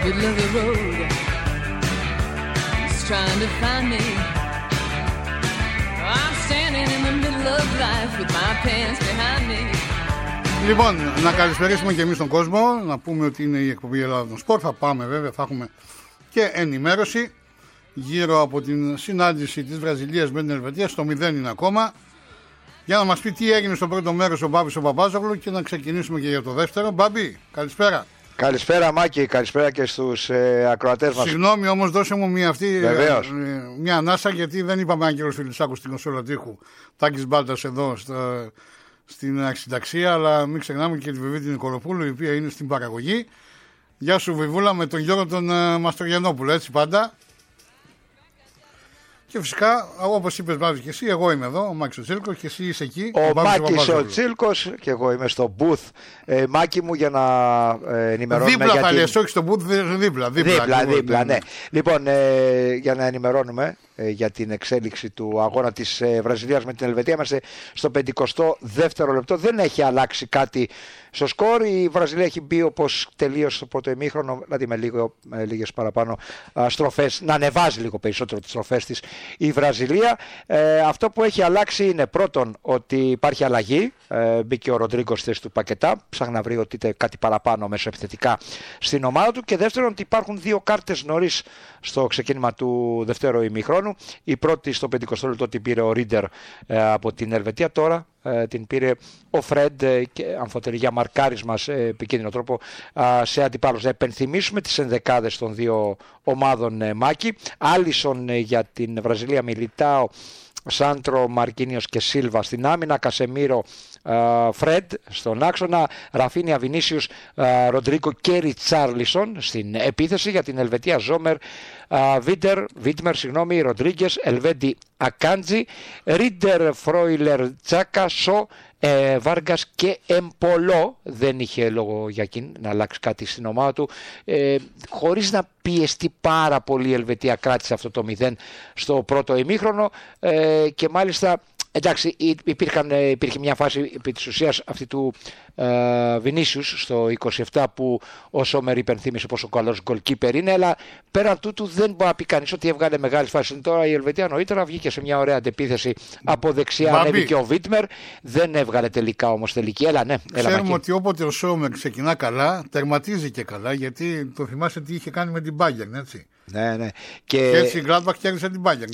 middle of the road. He's trying to find me. I'm standing in the middle of life with my pants behind me. Λοιπόν, να καλησπερίσουμε και εμείς τον κόσμο, να πούμε ότι είναι η εκπομπή Ελλάδα των Σπορ. Θα πάμε βέβαια, θα έχουμε και ενημέρωση γύρω από την συνάντηση της Βραζιλίας με την Ελβετία. Στο 0 είναι ακόμα. Για να μας πει τι έγινε στο πρώτο μέρος ο Μπάμπης ο Παπάζογλου και να ξεκινήσουμε και για το δεύτερο. Μπάμπη, καλησπέρα. Καλησπέρα Μάκη, καλησπέρα και στους ακροατές μας. Συγγνώμη όμως, δώσε μου μια ανάσα, γιατί δεν είπαμε αν κύριος Φιλισσάκου στην κονσόλα τείχου. Τάκης Μπάλτας εδώ στην αξιταξία, αλλά μην ξεχνάμε και τη Βιβίτη Νικολοπούλου, η οποία είναι στην παραγωγή. Γεια σου Βιβούλα, με τον Γιώργο τον Μαστρογιαννόπουλο, έτσι πάντα. Και φυσικά, όπως είπες Μπάμπη και εσύ, εγώ είμαι εδώ, ο Μάκης ο Τσίλκος και εσύ είσαι εκεί. Ο Μάκης ο Τσίλκος και εγώ είμαι στο booth. Μάκη μου, για να ενημερώνουμε. Δίπλα θα λες, όχι στο booth, δίπλα, ναι. Λοιπόν, για να ενημερώνουμε για την εξέλιξη του αγώνα της Βραζιλίας με την Ελβετία. Είμαστε στο 52ο λεπτό. Δεν έχει αλλάξει κάτι στο σκορ. Η Βραζιλία έχει μπει όπως τελείωσε το πρώτο ημίχρονο, δηλαδή με λίγες παραπάνω στροφές, να ανεβάζει λίγο περισσότερο τις στροφές της η Βραζιλία. Αυτό που έχει αλλάξει είναι πρώτον ότι υπάρχει αλλαγή. Μπήκε ο Ροντρίγκο στη θέση του Πακετά. Ψάχνει να βρει ότι κάτι παραπάνω μεσοεπιθετικά στην ομάδα του. Και δεύτερον ότι υπάρχουν δύο κάρτες νωρίς στο ξεκίνημα του δευτέρου ημιχρόνου. Η πρώτη στο 50 λεπτό την πήρε ο Ρίντερ από την Ελβετία. Τώρα την πήρε ο Φρέντ και αμφότερη για μαρκάρισμα σε επικίνδυνο τρόπο σε αντιπάλους. Να επενθυμίσουμε τις ενδεκάδες των δύο ομάδων, Μάκη. Άλισον για την Βραζιλία, Μιλιτάο, Σάντρο, Μαρκίνιος και Σίλβα στην άμυνα, Κασεμίρο, Φρέντ στον άξονα, Ραφίνια, Βινίσιους, Ροντρίγκο και Ριτσάρλισον στην επίθεση. Για την Ελβετία, Ζόμερ, Βίτμερ, Ροντρίγκες, Ελβέντι, Ακάντζι, Ρίντερ, Φρόιλερ, Τσάκα, Σο, Βάργκας και Εμπολό. Δεν είχε λόγο για εκείνη να αλλάξει κάτι στην ομάδα του, χωρίς να πιεστεί πάρα πολύ. Η Ελβετία κράτησε αυτό το 0 στο πρώτο ημίχρονο και μάλιστα εντάξει, υπήρχε μια φάση επί της ουσίας αυτή του Βινίσιους στο 27 που ο Σόμερ υπενθύμησε πόσο καλός γκολκίπερ είναι, αλλά πέραν τούτου δεν μπορεί να πει κανείς ότι έβγαλε μεγάλες φάσεις. Τώρα η Ελβετία νωρίτερα βγήκε σε μια ωραία αντεπίθεση από δεξιά, ανέβηκε ο Βίτμερ, δεν έβγαλε τελικά όμως τελική. Ξέρουμε ότι όποτε ο Σόμερ ξεκινά καλά, τερματίζει και καλά, γιατί το θυμάσαι τι είχε κάνει με την Bayern, έτσι. Ναι. Και έτσι η Gladbach κέρδισε την Bayern.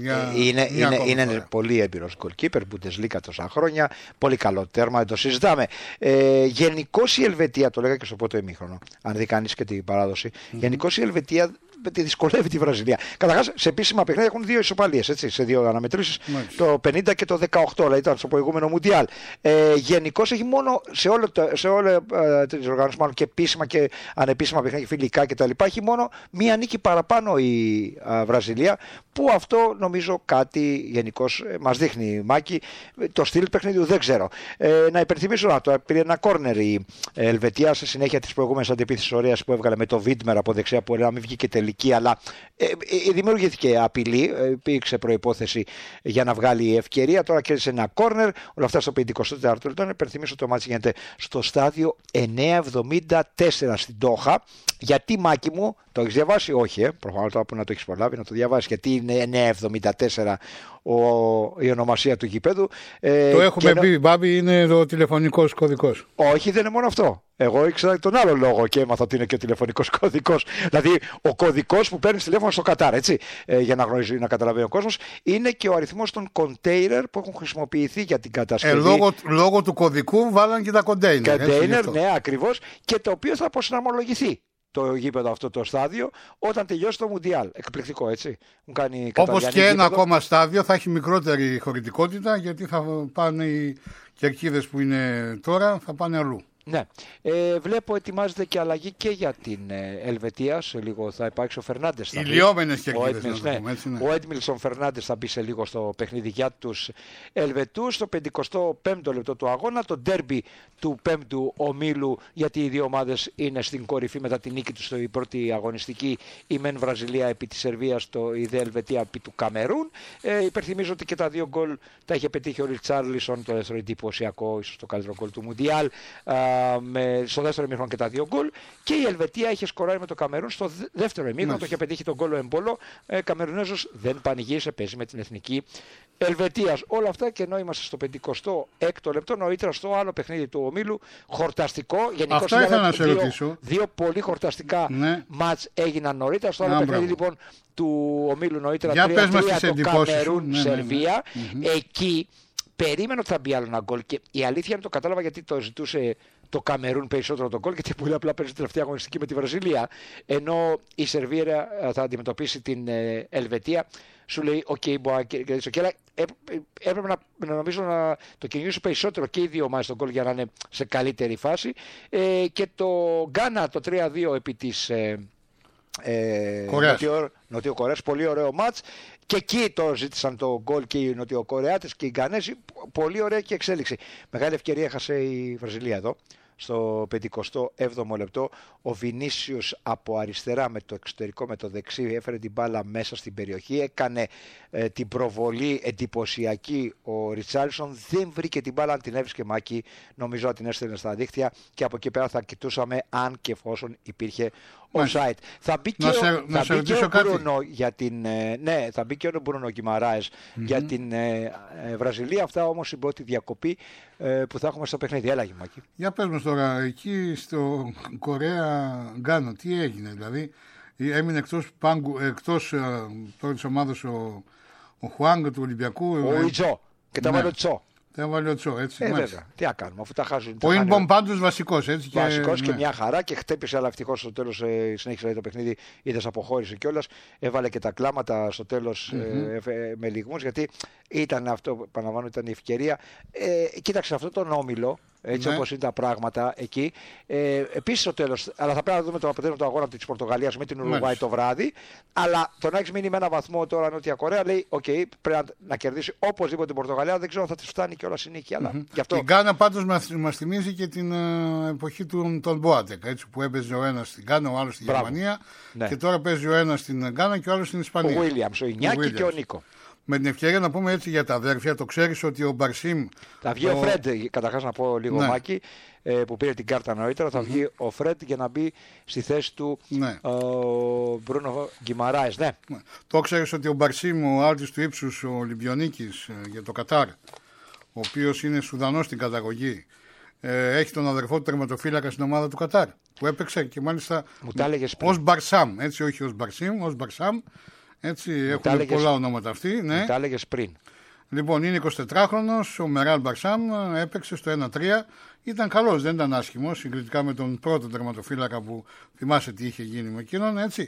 Είναι πολύ έμπειρος γκολκίπερ, Bundesliga τόσα χρόνια, πολύ καλό τέρμα, δεν το συζητάμε. Γενικώς η Ελβετία, το λέγα και στο πρώτο ημίχρονο, αν δει κανείς και την παράδοση, γενικώς η Ελβετία τη δυσκολεύει τη Βραζιλία. Καταρχάς, σε επίσημα παιχνίδια έχουν δύο ισοπαλίες, έτσι, σε δύο αναμετρήσεις, το 50 και το 18, δηλαδή ήταν στο προηγούμενο Μουντιάλ. Γενικώς έχει μόνο σε όλα τις οργανώσεις, μάλλον και επίσημα και ανεπίσημα παιχνίδια, φιλικά κτλ. Έχει μόνο μία νίκη παραπάνω η Βραζιλία, που αυτό νομίζω κάτι γενικώς μας δείχνει, Μάκη. Το στυλ παιχνίδιου δεν ξέρω. Να υπενθυμίσω να το πήρε ένα κόρνερ η Ελβετία σε συνέχεια της προηγούμενης αντεπίθεσης ωραίας που έβγαλε με το Βίτμερ από δεξιά, που να μην βγήκε τελική, αλλά δημιουργήθηκε απειλή, υπήρξε προϋπόθεση για να βγάλει ευκαιρία. Τώρα κέρδισε ένα κόρνερ, όλα αυτά στο 54ο λεπτό. Υπενθυμίσω το μάτσι γίνεται στο στάδιο 974 στην Ντόχα. Γιατί, Μάκη μου, το έχεις διαβάσει? Όχι, προφανώς τώρα που να το έχεις προλάβει να το διαβάσει, γιατί είναι 974 η ονομασία του γηπέδου. Το έχουμε πει, Μπάμπη, είναι ο τηλεφωνικός κωδικός. Όχι, δεν είναι μόνο αυτό. Εγώ ήξερα τον άλλο λόγο και έμαθα ότι είναι και ο τηλεφωνικός κωδικός. Δηλαδή, ο κωδικός που παίρνει τηλέφωνο στο Κατάρ, έτσι, για να γνωρίζει, να καταλαβαίνει ο κόσμος, είναι και ο αριθμός των κοντέινερ που έχουν χρησιμοποιηθεί για την κατασκευή. Λόγω του κωδικού βάλαν και τα κοντέινερ. Κοντέινερ, ναι, ακριβώς, και το οποίο θα αποσυναρμολογηθεί το γήπεδο αυτό το στάδιο όταν τελειώσει το Μουντιάλ. Εκπληκτικό, έτσι. Όπως και ένα ακόμα στάδιο θα έχει μικρότερη χωρητικότητα, γιατί θα πάνε οι κερκίδες που είναι τώρα, θα πάνε αλλού. Ναι. Βλέπω ετοιμάζεται και αλλαγή και για την Ελβετία. Σε λίγο θα υπάρξει ο Φερνάντες. Οι λιώμενες κερκίδες. Ο Έντμιλσον Φερνάντες θα μπει σε λίγο στο παιχνίδι για τους Ελβετούς. Στο 55ο λεπτό του αγώνα, το ντέρμπι του 5ου ομίλου, γιατί οι δύο ομάδες είναι στην κορυφή μετά την νίκη τους στην πρώτη αγωνιστική. Η μεν Βραζιλία επί της Σερβίας, η δε Ελβετία επί του Καμερούν. Υπενθυμίζω ότι και τα δύο γκολ τα είχε πετύχει ο Ριτσάρλισον, το δεύτερο εντυπωσιακό, ίσως το καλύτερο γκολ του Μουντιάλ. στο δεύτερο ημίχρονο και τα 2 γκολ. Και η Ελβετία είχε σκοράρει με το Καμερούν στο δεύτερο ημίχρονο. Το είχε πετύχει τον γκολ ο Εμπόλο. Καμερουνέζος δεν πανηγύρισε, παίζει με την εθνική Ελβετίας. Όλα αυτά και ενώ είμαστε στο 56ο λεπτό, νωρίτερα στο άλλο παιχνίδι του ομίλου. Χορταστικό. Γενικώς αυτά ήθελα να σε ρωτήσω. Δύο πολύ χορταστικά μάτς έγιναν νωρίτερα. Στο άλλο παιχνίδι λοιπόν του ομίλου νωρίτερα 3-3 το Καμερούν-Σερβία. Εκεί περίμενε ότι θα μπει άλλο ένα γκολ. Και η αλήθεια είναι το κατάλαβα γιατί το ζητούσε το Καμερούν περισσότερο τον γκολ, γιατί πολύ απλά παίζει τελευταία αγωνιστική με τη Βραζιλία. Ενώ η Σερβία θα αντιμετωπίσει την Ελβετία. Σου λέει, OK, μπορεί να κερδίσει. Και έπρεπε νομίζω να το κυνηγήσει περισσότερο και οι δύο ομάδες τον γκολ για να είναι σε καλύτερη φάση. Και το Γκάνα το 3-2 επί της Νοτιοκορέας. Πολύ ωραίο μάτς. Και εκεί το ζήτησαν το γκολ και οι Νοτιοκορεάτες και οι Γκανέζοι. Πολύ ωραία και εξέλιξη. Μεγάλη ευκαιρία έχασε η Βραζιλία εδώ. Στο 57ο λεπτό ο Βινίσιος από αριστερά με το εξωτερικό, με το δεξί, έφερε την μπάλα μέσα στην περιοχή, έκανε την προβολή εντυπωσιακή. Ο Ριτσάρλισον δεν βρήκε την μπάλα, αν την έβρισκε Μάκη, νομίζω ότι την έστελνε στα δίχτυα και από εκεί πέρα θα κοιτούσαμε αν και εφόσον υπήρχε offside. Θα μπει και ο Μπρούνο για την. Ναι, θα μπει και ο Μπρούνο Γκιμαράες για την Βραζιλία. Αυτά όμως η πρώτη διακοπή που θα έχουμε στο παιχνίδι. Έλα, Μάκη. Για πες μας τώρα, εκεί στο Κορέα Γκάνο, τι έγινε, δηλαδή έμεινε εκτός τώρα της ομάδας ο Χουάνγκ του Ολυμπιακού. Ο Ιτζό και τα βάλε ο Τσό. Δεν βάλει ο Τσό, έτσι. Βέβαια. Τι να κάνουμε, αφού τα χάσουν. Ο Ινμπομ πάντως βασικός, έτσι. Βασικός και μια χαρά και χτύπησε, αλλά ευτυχώς στο τέλος συνέχισε το παιχνίδι. Είδες, αποχώρησε κιόλας. Έβαλε και τα κλάματα στο τέλος με λιγμούς, γιατί ήταν αυτό, επαναλαμβάνω, ήταν η ευκαιρία. Κοίταξε αυτό τον όμιλο. Έτσι όπως είναι τα πράγματα εκεί. Επίσης στο τέλος, αλλά θα πρέπει να δούμε το αποτέλεσμα του αγώνα της Πορτογαλίας με την Ουρουγουάη το βράδυ. Αλλά το να έχει μείνει με ένα βαθμό τώρα Νότια Κορέα λέει: OK, πρέπει να κερδίσει οπωσδήποτε την Πορτογαλία. Δεν ξέρω αν θα τη φτάνει κιόλας η νίκη. Αλλά αυτό... Η Γκάνα πάντως μας θυμίζει και την εποχή των Μπόατεκ, έτσι, που έπαιζε ο ένας στην Γκάνα, ο άλλος στη Γερμανία. Ναι. Και τώρα παίζει ο ένας στην Γκάνα και ο άλλος στην Ισπανία. Ο Βίλιαμς, ο Ινιάκη και ο Νίκο. Με την ευκαιρία να πούμε έτσι για τα αδέρφια, το ξέρεις ότι ο Μπαρσίμ. Θα βγει ο Φρέντ, καταρχάς να πω λίγο Μάκη, που πήρε την κάρτα νωρίτερα. Θα βγει ο Φρέντ για να μπει στη θέση του ο Μπρούνο Γκιμαράες. Ναι. Το ξέρεις ότι ο Μπαρσίμ, ο άλτης του ύψους, ο Ολυμπιονίκης για το Κατάρ, ο οποίος είναι Σουδανός στην καταγωγή, έχει τον αδερφό του τερματοφύλακα στην ομάδα του Κατάρ, που έπαιξε και μάλιστα ως Μπαρσάμ, έτσι, όχι ως Μπαρσίμ, ως Μπαρσάμ. Έτσι, έχουν πολλά ονόματα αυτοί. Ναι. Τα έλεγες πριν. Λοιπόν, είναι 24χρονος, ο Μεράλ Μπαρσάμ, έπαιξε στο 1-3. Ήταν καλός, δεν ήταν άσχημος, συγκριτικά με τον πρώτο τερματοφύλακα που θυμάσαι τι είχε γίνει με εκείνον, έτσι.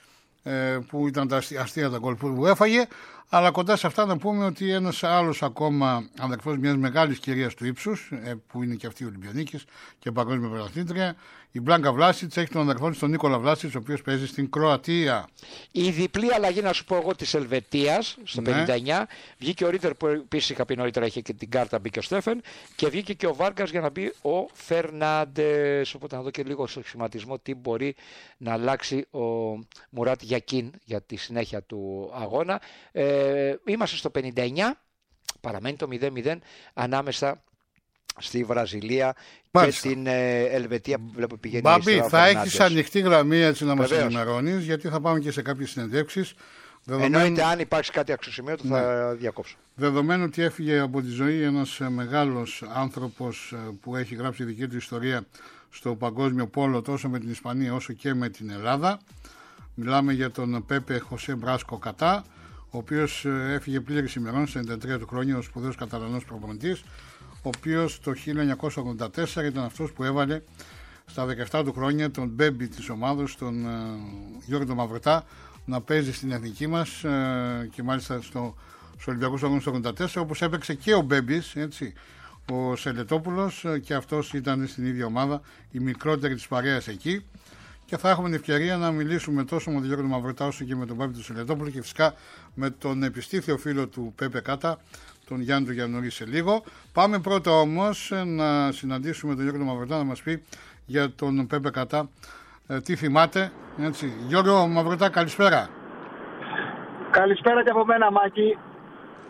Που ήταν τα αστεία τα γκολ που έφαγε. Αλλά κοντά σε αυτά να πούμε ότι ένας άλλος ακόμα αδερφός μιας μεγάλης κυρίας του ύψους, που είναι και αυτή η Ολυμπιονίκης και παγκόσμια πρωταθλήτρια, η Μπλάνκα Βλάσιτς, έχει τον αδερφό της τον Νίκολα Βλάσιτς, ο οποίος παίζει στην Κροατία. Η διπλή αλλαγή, να σου πω εγώ, της Ελβετίας στο 59. Βγήκε ο Ρίτερ που επίσης είχα πει νωρίτερα, είχε και την κάρτα, μπήκε ο Στέφεν, και βγήκε και ο Βάργκας για να μπει ο Φερνάντες. Οπότε να δω και λίγο στο σχηματισμό τι μπορεί να αλλάξει ο Μουράτ Γιακίν για τη συνέχεια του αγώνα. Είμαστε στο 59, παραμένει το 0-0 ανάμεσα στη Βραζιλία και την Ελβετία που βλέπω πηγαίνει. Μπάμπη, θα έχεις ανοιχτή γραμμή, έτσι, να μας ενημερώνεις, γιατί θα πάμε και σε κάποιες συνεντεύξεις. Εννοείται, αν υπάρξει κάτι αξιοσημείωτο θα διακόψω. Δεδομένου ότι έφυγε από τη ζωή ένας μεγάλος άνθρωπος που έχει γράψει δική του ιστορία στο παγκόσμιο πόλο, τόσο με την Ισπανία όσο και με την Ελλάδα. Μιλάμε για τον Πέπε Χωσέ Μπράσκο Κατά, ο οποίος έφυγε πλήρης ημερών, σε 93 του χρόνια, ο σπουδαίος Καταλανός προπονητής, ο οποίος το 1984 ήταν αυτός που έβαλε στα 17 του χρόνια τον μπέμπι της ομάδος, τον Γιώργο Μαυρωτά, να παίζει στην εθνική μας και μάλιστα στους Ολυμπιακούς Αγώνες του 1984, όπως έπαιξε και ο μπέμπις, έτσι, ο Σελετόπουλος, και αυτός ήταν στην ίδια ομάδα, η μικρότερη της παρέας εκεί. Και θα έχουμε την ευκαιρία να μιλήσουμε τόσο με τον Γιώργο Μαυρωτά όσο και με τον Πάπη του Σελετόπουλο και φυσικά με τον επιστήθιο φίλο του Πέπε Κάτα, τον Γιάννη του Γιαννουρί, σε λίγο. Πάμε πρώτα όμως να συναντήσουμε τον Γιώργο Μαυρωτά να μας πει για τον Πέπε Κάτα τι θυμάται. Έτσι. Γιώργο Μαυρωτά, καλησπέρα. Καλησπέρα και από μένα, Μάκη.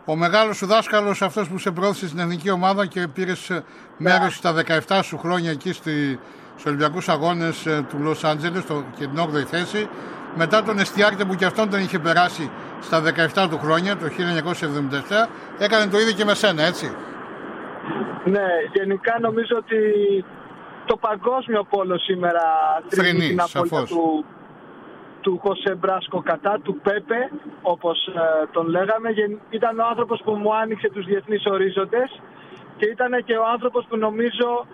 Ο μεγάλος σου δάσκαλος, αυτός που σε προώθησε στην εθνική ομάδα και πήρες μέρος στα 17 σου χρόνια εκεί στους Ολυμπιακούς Αγώνες του Λος Άντζελες και την 8η θέση, μετά τον Εστιάρτε που και αυτόν τον είχε περάσει στα 17 του χρόνια, το 1977, έκανε το ίδιο και με σένα, έτσι. Ναι, γενικά νομίζω ότι το παγκόσμιο πόλο σήμερα τριμεί την απώλεια του Χωσέ Μπράσκο κατά του Πέπε, όπως τον λέγαμε. Ήταν ο άνθρωπος που μου άνοιξε τους διεθνείς ορίζοντες και ήταν και ο άνθρωπος που νομίζω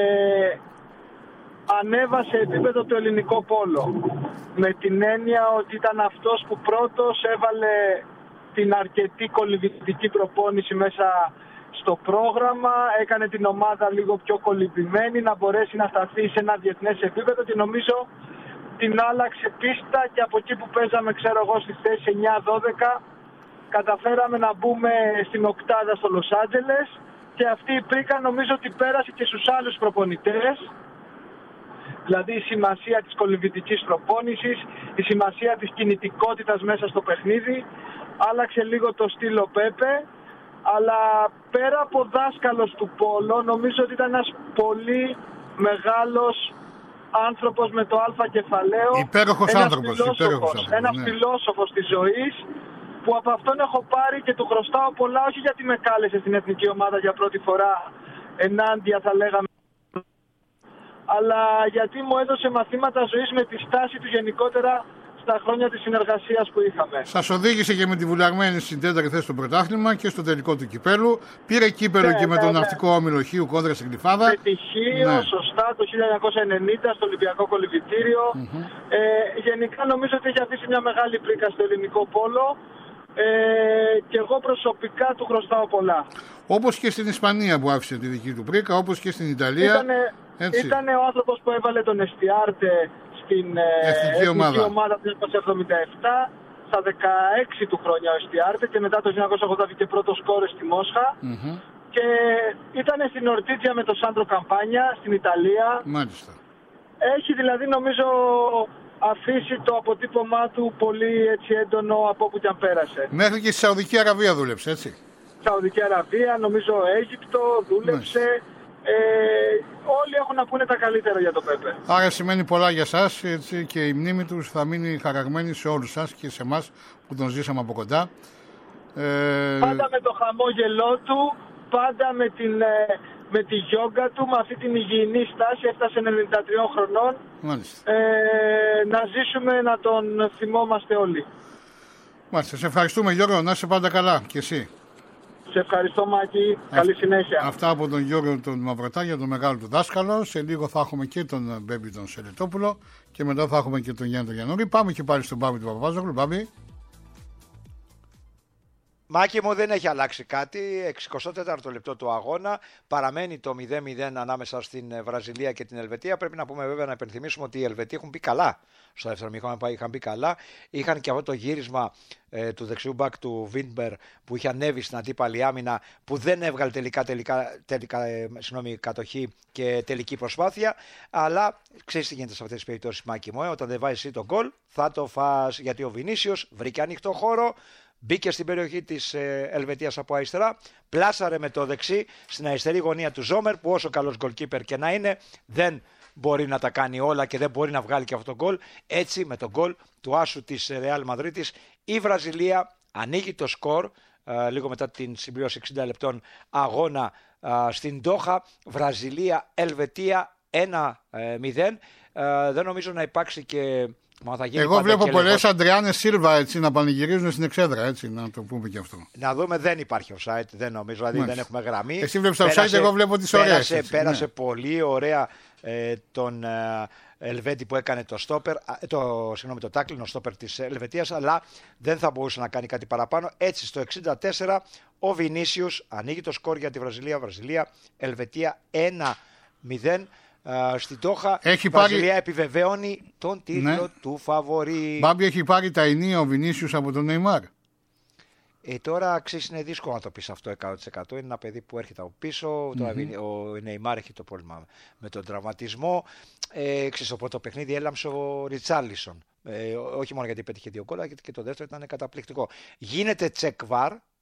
ανέβασε επίπεδο το ελληνικό πόλο. Με την έννοια ότι ήταν αυτός που πρώτος έβαλε την αρκετή κολυμβητική προπόνηση μέσα στο πρόγραμμα, έκανε την ομάδα λίγο πιο κολυμπημένη, να μπορέσει να σταθεί σε ένα διεθνές επίπεδο και νομίζω την άλλαξε πίστα και από εκεί που παίζαμε, ξέρω εγώ, στη θέση 9-12 καταφέραμε να μπούμε στην οκτάδα στο Λος Άντζελες και αυτή η πρίκα νομίζω ότι πέρασε και στους άλλους προπονητές. Δηλαδή η σημασία της κολυμβητικής προπόνησης, η σημασία της κινητικότητας μέσα στο παιχνίδι, άλλαξε λίγο το στήλο Πέπε, αλλά πέρα από δάσκαλος του πόλο νομίζω ότι ήταν ένας πολύ μεγάλος άνθρωπος με το αλφα κεφαλαίο, ένας φιλόσοφος της ζωής, που από αυτόν έχω πάρει και του χρωστάω πολλά, όχι γιατί με κάλεσε στην εθνική ομάδα για πρώτη φορά ενάντια θα λέγαμε, αλλά γιατί μου έδωσε μαθήματα ζωής με τη στάση του γενικότερα στα χρόνια της συνεργασίας που είχαμε. Σας οδήγησε και με τη βουλιαγμένη στην τέταρτη θέση στο πρωτάθλημα και στο τελικό του κυπέλου. Πήρε κύπελο και με τον ναυτικό όμιλο Χίου κόντρα στην Γλυφάδα. Πετυχίο, σωστά, το 1990 στο Ολυμπιακό Κολυμβητήριο. Γενικά νομίζω ότι έχει αφήσει μια μεγάλη πρίκα στο ελληνικό πόλο. Και εγώ προσωπικά του χρωστάω πολλά. Όπως και στην Ισπανία που άφησε τη δική του πρίκα, όπως και στην Ιταλία. Ήταν ο άνθρωπος που έβαλε τον Εστιάρτε στην εθνική ομάδα του 1977, στα 16 του χρόνια ο Εστιάρτε και μετά το 1980 βγήκε πρώτο σκόρερ στη Μόσχα. Και ήταν στην Ορτίτζια με τον Σάντρο Καμπάνια στην Ιταλία. Μάλιστα. Έχει δηλαδή νομίζω αφήσει το αποτύπωμά του πολύ έτσι έντονο από όπου και αν πέρασε. Μέχρι και στη Σαουδική Αραβία δούλεψε, έτσι. Σαουδική Αραβία, νομίζω Αίγυπτο δούλεψε. Όλοι έχουν να πούνε τα καλύτερα για το Πέπε. Άρα σημαίνει πολλά για σας, έτσι, και η μνήμη τους θα μείνει χαραγμένη σε όλους σας και σε εμάς που τον ζήσαμε από κοντά. Πάντα με το χαμόγελό του, πάντα με τη γιόγκα του, με αυτή την υγιεινή στάση, έφτασε 93 χρονών. Να ζήσουμε να τον θυμόμαστε όλοι. Μάλιστα, σε ευχαριστούμε Γιώργο, να είσαι πάντα καλά και εσύ. Σε ευχαριστώ Μάκη, καλή συνέχεια. Αυτά από τον Γιώργο τον Μαυρωτά για τον μεγάλο του δάσκαλο. Σε λίγο θα έχουμε και τον Μπέμπι τον Σελετόπουλο και μετά θα έχουμε και τον Γιάννη τον Γιαννούρη. Πάμε και πάλι στον Μπάμπη του Παπαβάζογλου. Μπάμπη. Μάκη μου, δεν έχει αλλάξει κάτι. 64ο λεπτό του αγώνα. Παραμένει το 0-0 ανάμεσα στην Βραζιλία και την Ελβετία. Πρέπει να πούμε βέβαια να υπενθυμίσουμε ότι οι Ελβετοί έχουν μπει καλά. Στο δεύτερο μήχρονο είχαν μπει καλά. Είχαν και αυτό το γύρισμα του δεξιού μπακ του Βίντμπερ που είχε ανέβει στην αντίπαλη άμυνα, που δεν έβγαλε τελικά κατοχή και τελική προσπάθεια. Αλλά ξέρεις τι γίνεται σε αυτές τις περιπτώσεις, Μάκη μου. Όταν δεν βάζεις εσύ τον γκολ, θα το φας. Γιατί ο Βινίσιος βρήκε ανοιχτό χώρο. Μπήκε στην περιοχή της Ελβετίας από αριστερά, πλάσαρε με το δεξί στην αριστερή γωνία του Ζόμερ, που όσο καλός γκολκίπερ και να είναι, δεν μπορεί να τα κάνει όλα και δεν μπορεί να βγάλει και αυτό το γκολ. Έτσι, με το γκολ του άσου της Ρεάλ Μαδρίτης, η Βραζιλία ανοίγει το σκορ λίγο μετά την συμπλήρωση 60 λεπτών αγώνα στην Ντόχα. Βραζιλία-Ελβετία 1-0. Δεν νομίζω να υπάρξει και... Εγώ βλέπω πολλές Αντριάνε Σίλβα έτσι, να πανηγυρίζουν στην εξέδρα, έτσι, να το πούμε και αυτό. Να δούμε, δεν υπάρχει offside, δεν νομίζω, δηλαδή δεν έχουμε γραμμή. Εσύ βλέπεις offside, εγώ βλέπω τις ωραίες. Πέρασε πολύ ωραία τον Ελβέτη που έκανε το στόπερ, το τάκλινο στόπερ της Ελβετίας, αλλά δεν θα μπορούσε να κάνει κάτι παραπάνω. Έτσι στο 64 ο Βινίσιους ανοίγει το σκορ για τη Βραζιλία, Ελβετία 1-0. Στην Τόχα η Βραζιλία επιβεβαίωνει τον τίτλο του φαβορί. Μπάμπη, έχει πάρει τα ενία ο Βινίσιους από τον Νεϊμάρ. Τώρα ξέρεις, είναι δύσκολο να το πεις αυτό 100%. Είναι ένα παιδί που έρχεται από πίσω. Τώρα ο Νεϊμάρ έχει το πρόβλημα με τον τραυματισμό. Ξέρεις, το πρώτο παιχνίδι έλαμψε ο Ριτσάρλισον. Όχι μόνο γιατί πέτυχε 2 γκολ, αλλά γιατί και το δεύτερο ήταν καταπληκτικό. Γίνεται τσεκ βαρ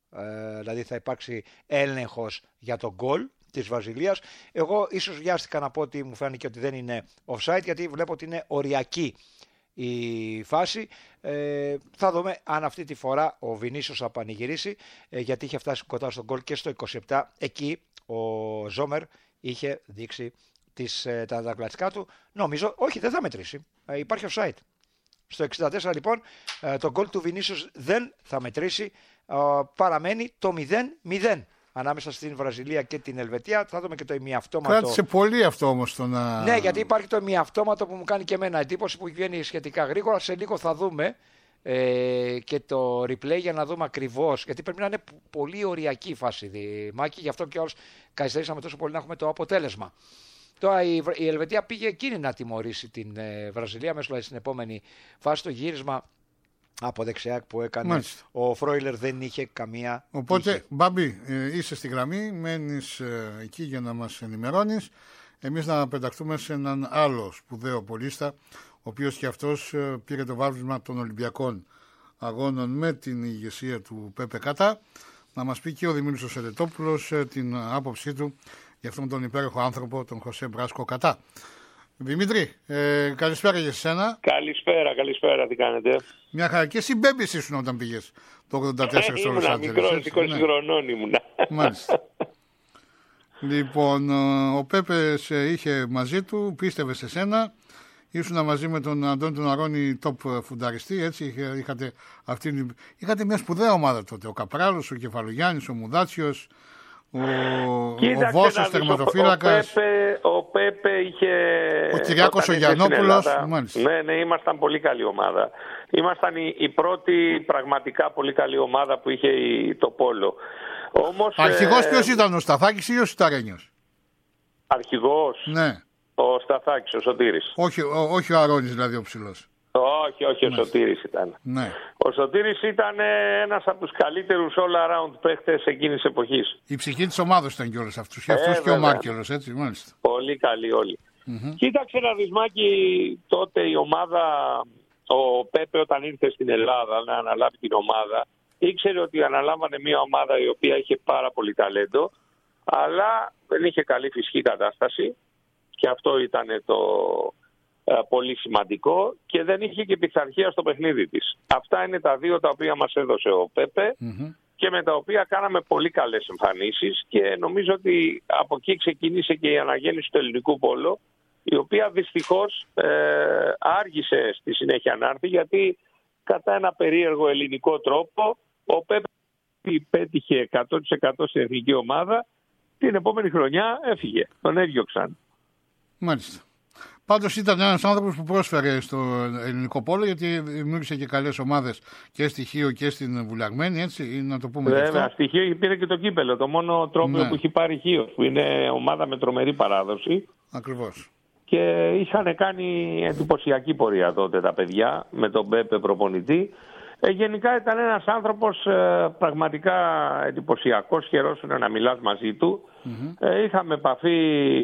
δηλαδή θα υπάρξει έλεγχος για τον γκολ της Βραζιλίας. Εγώ ίσως βιάστηκα να πω ότι μου φάνηκε ότι δεν είναι offside, γιατί βλέπω ότι είναι οριακή η φάση. Θα δούμε αν αυτή τη φορά ο Βινίσιος θα πανηγυρίσει, γιατί είχε φτάσει κοντά στον γκολ και στο 27. Εκεί ο Ζόμερ είχε δείξει τα δακλατικά του. Νομίζω, όχι, δεν θα μετρήσει. Υπάρχει offside. Στο 64 λοιπόν το γκολ του Βινίσιος δεν θα μετρήσει. Παραμένει το 0-0 ανάμεσα στην Βραζιλία και την Ελβετία. Θα δούμε και το ημιαυτόματο. Κράτησε πολύ αυτό όμως το να. Ναι, γιατί υπάρχει το ημιαυτόματο που μου κάνει και εμένα εντύπωση, που βγαίνει σχετικά γρήγορα. Σε λίγο θα δούμε και το replay για να δούμε ακριβώς. Γιατί πρέπει να είναι πολύ οριακή η φάση, Μάκη. Γι' αυτό και όλους καθυστερήσαμε τόσο πολύ να έχουμε το αποτέλεσμα. Τώρα η Ελβετία πήγε εκείνη να τιμωρήσει την Βραζιλία μέσα στην επόμενη φάση. Το γύρισμα από δεξιά που έκανε Μάλιστα. Ο Φρόιλερ δεν είχε καμία. Οπότε, τύχη. Μπάμπη, είσαι στη γραμμή, μένεις εκεί για να μας ενημερώνεις. Εμείς να πεταχτούμε σε έναν άλλο σπουδαίο πολίστα, ο οποίος και αυτός πήρε το βάβλισμα των Ολυμπιακών Αγώνων με την ηγεσία του Πέπε Κατά. Να μας πει και ο Δημήτρης Σελετόπουλος την άποψή του για αυτόν τον υπέροχο άνθρωπο, τον Χωσέ Μπράσκο Κατά. Δημήτρη, καλησπέρα για εσένα. Καλησπέρα, τι κάνετε? Μια χαρά. Και εσύ μπέμπης ήσουν όταν πήγες το 84 στο Λος Άντζελες. Μικρός, 20 χρονών ήμουνα. Μάλιστα. Λοιπόν, ο Πέπες είχε μαζί του, πίστευε σε σένα. Ήσουν μαζί με τον Αντώνη τον Αρώνη, top φουνταριστή, έτσι. Είχατε μια σπουδαία ομάδα τότε. Ο Καπράλος, ο Κεφαλογιάννης, ο Μουδάτσιος, ο Βόσος τερματοφύλακας. Ο Πέπε είχε. Ο Κυριάκος ο Γιαννόπουλος. Ναι, ήμασταν πολύ καλή ομάδα. Ήμασταν η πρώτη πραγματικά πολύ καλή ομάδα που είχε το πόλο. Όμως, αρχηγός ποιος ήταν, ο Σταθάκης ή ο Σιταρένιος? Αρχηγός. Ναι. Ο Σταθάκης, ο Σωτήρης. Όχι ο Αρώνης δηλαδή ο ψηλός. Όχι, ο Σωτήρης ήταν. Ναι. Ο Σωτήρης ήταν ένας από τους καλύτερους all-around παίχτες εκείνης της εποχής. Η ψυχή της ομάδας ήταν κιόλας αυτούς. Και αυτούς και ο Μάρκελος, έτσι, μάλιστα. Πολύ καλοί όλοι. Κοίταξε ένα δυσμάκι τότε η ομάδα, ο Πέπε όταν ήρθε στην Ελλάδα να αναλάβει την ομάδα, ήξερε ότι αναλάμβανε μια ομάδα η οποία είχε πάρα πολύ ταλέντο, αλλά δεν είχε καλή φυσική κατάσταση και αυτό ήταν το πολύ σημαντικό, και δεν είχε και πειθαρχία στο παιχνίδι της. Αυτά είναι τα δύο τα οποία μας έδωσε ο Πέπε και με τα οποία κάναμε πολύ καλές εμφανίσεις, και νομίζω ότι από εκεί ξεκίνησε και η αναγέννηση του ελληνικού πόλο, η οποία δυστυχώς άργησε στη συνέχεια να έρθει, γιατί κατά ένα περίεργο ελληνικό τρόπο ο Πέπε πέτυχε 100% στην εθνική ομάδα, την επόμενη χρονιά έφυγε, τον έδιωξαν. Μάλιστα. Πάντως ήταν ένας άνθρωπος που πρόσφερε στο ελληνικό πόλο, γιατί δημιούργησε και καλές ομάδες και στη Χίο και στην Βουλιαγμένη, έτσι, να το πούμε. Βέβαια, στη Χίο πήρε και το κύπελο, το μόνο τρόπαιο που έχει πάρει Χίο, που είναι ομάδα με τρομερή παράδοση. Ακριβώς. Και είχαν κάνει εντυπωσιακή πορεία τότε τα παιδιά, με τον Πέπε προπονητή. Γενικά ήταν ένας άνθρωπος πραγματικά εντυπωσιακός, χαιρόσουν να μιλάς μαζί του. Είχαμε επαφή